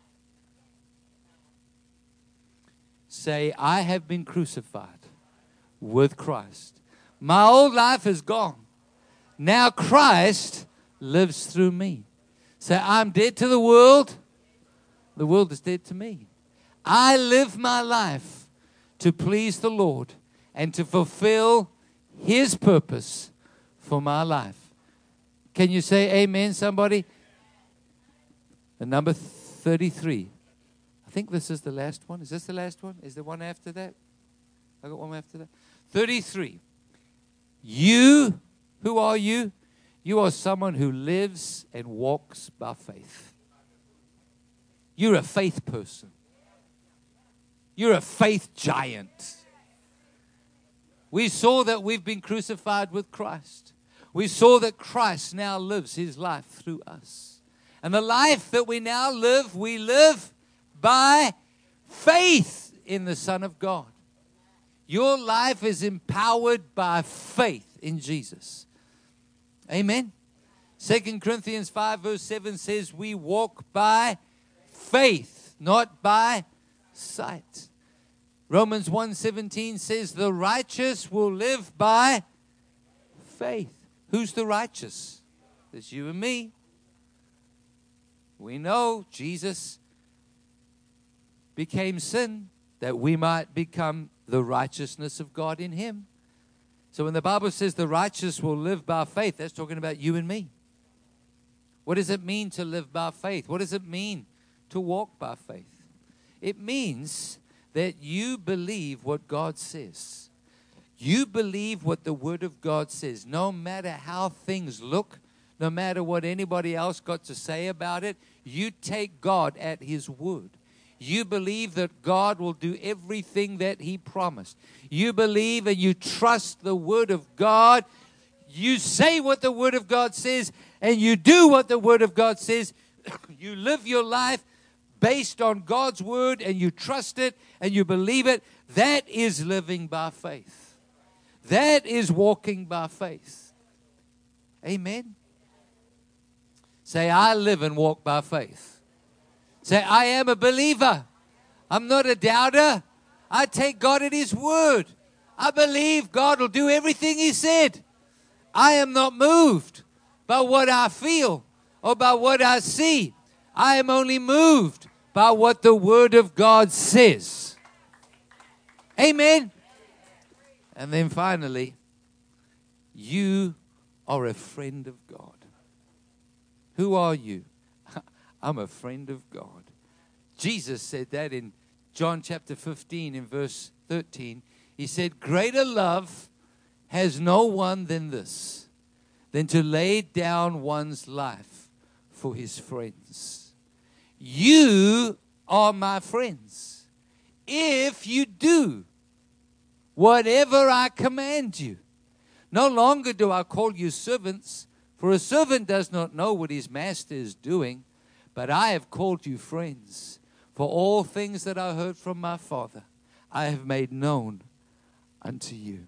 Say, I have been crucified with Christ. My old life is gone. Now Christ lives through me. Say, I'm dead to the world. The world is dead to me. I live my life to please the Lord and to fulfill His purpose for my life. Can you say amen, somebody? And number thirty-three. I think this is the last one. Is this the last one? Is there one after that? I got one after that. thirty-three. You, who are you? You are someone who lives and walks by faith. You're a faith person. You're a faith giant. We saw that we've been crucified with Christ. We saw that Christ now lives His life through us. And the life that we now live, we live by faith in the Son of God. Your life is empowered by faith in Jesus. Amen. Second Corinthians five verse seven says we walk by faith, not by sight. Romans one seventeen says the righteous will live by faith. Who's the righteous? It's you and me. We know Jesus became sin that we might become the righteousness of God in Him. So when the Bible says the righteous will live by faith, that's talking about you and me. What does it mean to live by faith? What does it mean to walk by faith? It means that you believe what God says. You believe what the Word of God says. No matter how things look, no matter what anybody else got to say about it, you take God at His word. You believe that God will do everything that He promised. You believe and you trust the Word of God. You say what the Word of God says, and you do what the Word of God says. You live your life based on God's Word, and you trust it, and you believe it. That is living by faith. That is walking by faith. Amen. Say, I live and walk by faith. Say, I am a believer. I'm not a doubter. I take God at His word. I believe God will do everything He said. I am not moved by what I feel or by what I see. I am only moved by what the Word of God says. Amen. And then finally, you are a friend of God. Who are you? I'm a friend of God. Jesus said that in John chapter fifteen in verse thirteen. He said, greater love has no one than this, than to lay down one's life for his friends. You are my friends if you do whatever I command you. No longer do I call you servants, for a servant does not know what his master is doing, but I have called you friends. For all things that I heard from my Father, I have made known unto you.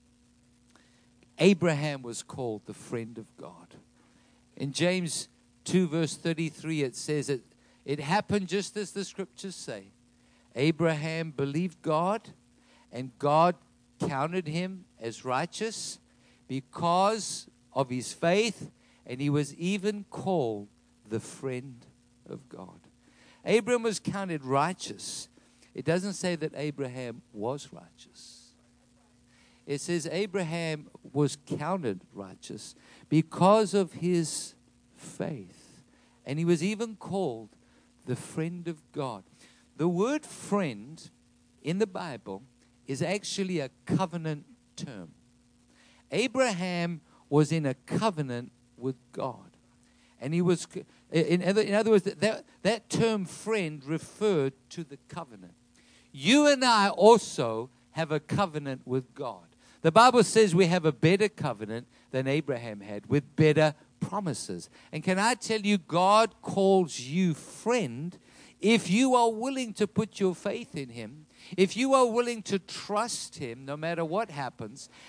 Abraham was called the friend of God. In James two verse thirty-three, it says it, it happened just as the scriptures say. Abraham believed God, and God counted him as righteous because of his faith, and he was even called the friend of God. Abraham was counted righteous. It doesn't say that Abraham was righteous. It says Abraham was counted righteous because of his faith. And he was even called the friend of God. The word friend in the Bible is actually a covenant term. Abraham was in a covenant with God. And he was, in other, in other words, that, that term friend referred to the covenant. You and I also have a covenant with God. The Bible says we have a better covenant than Abraham had, with better promises. And can I tell you, God calls you friend if you are willing to put your faith in Him, if you are willing to trust Him no matter what happens,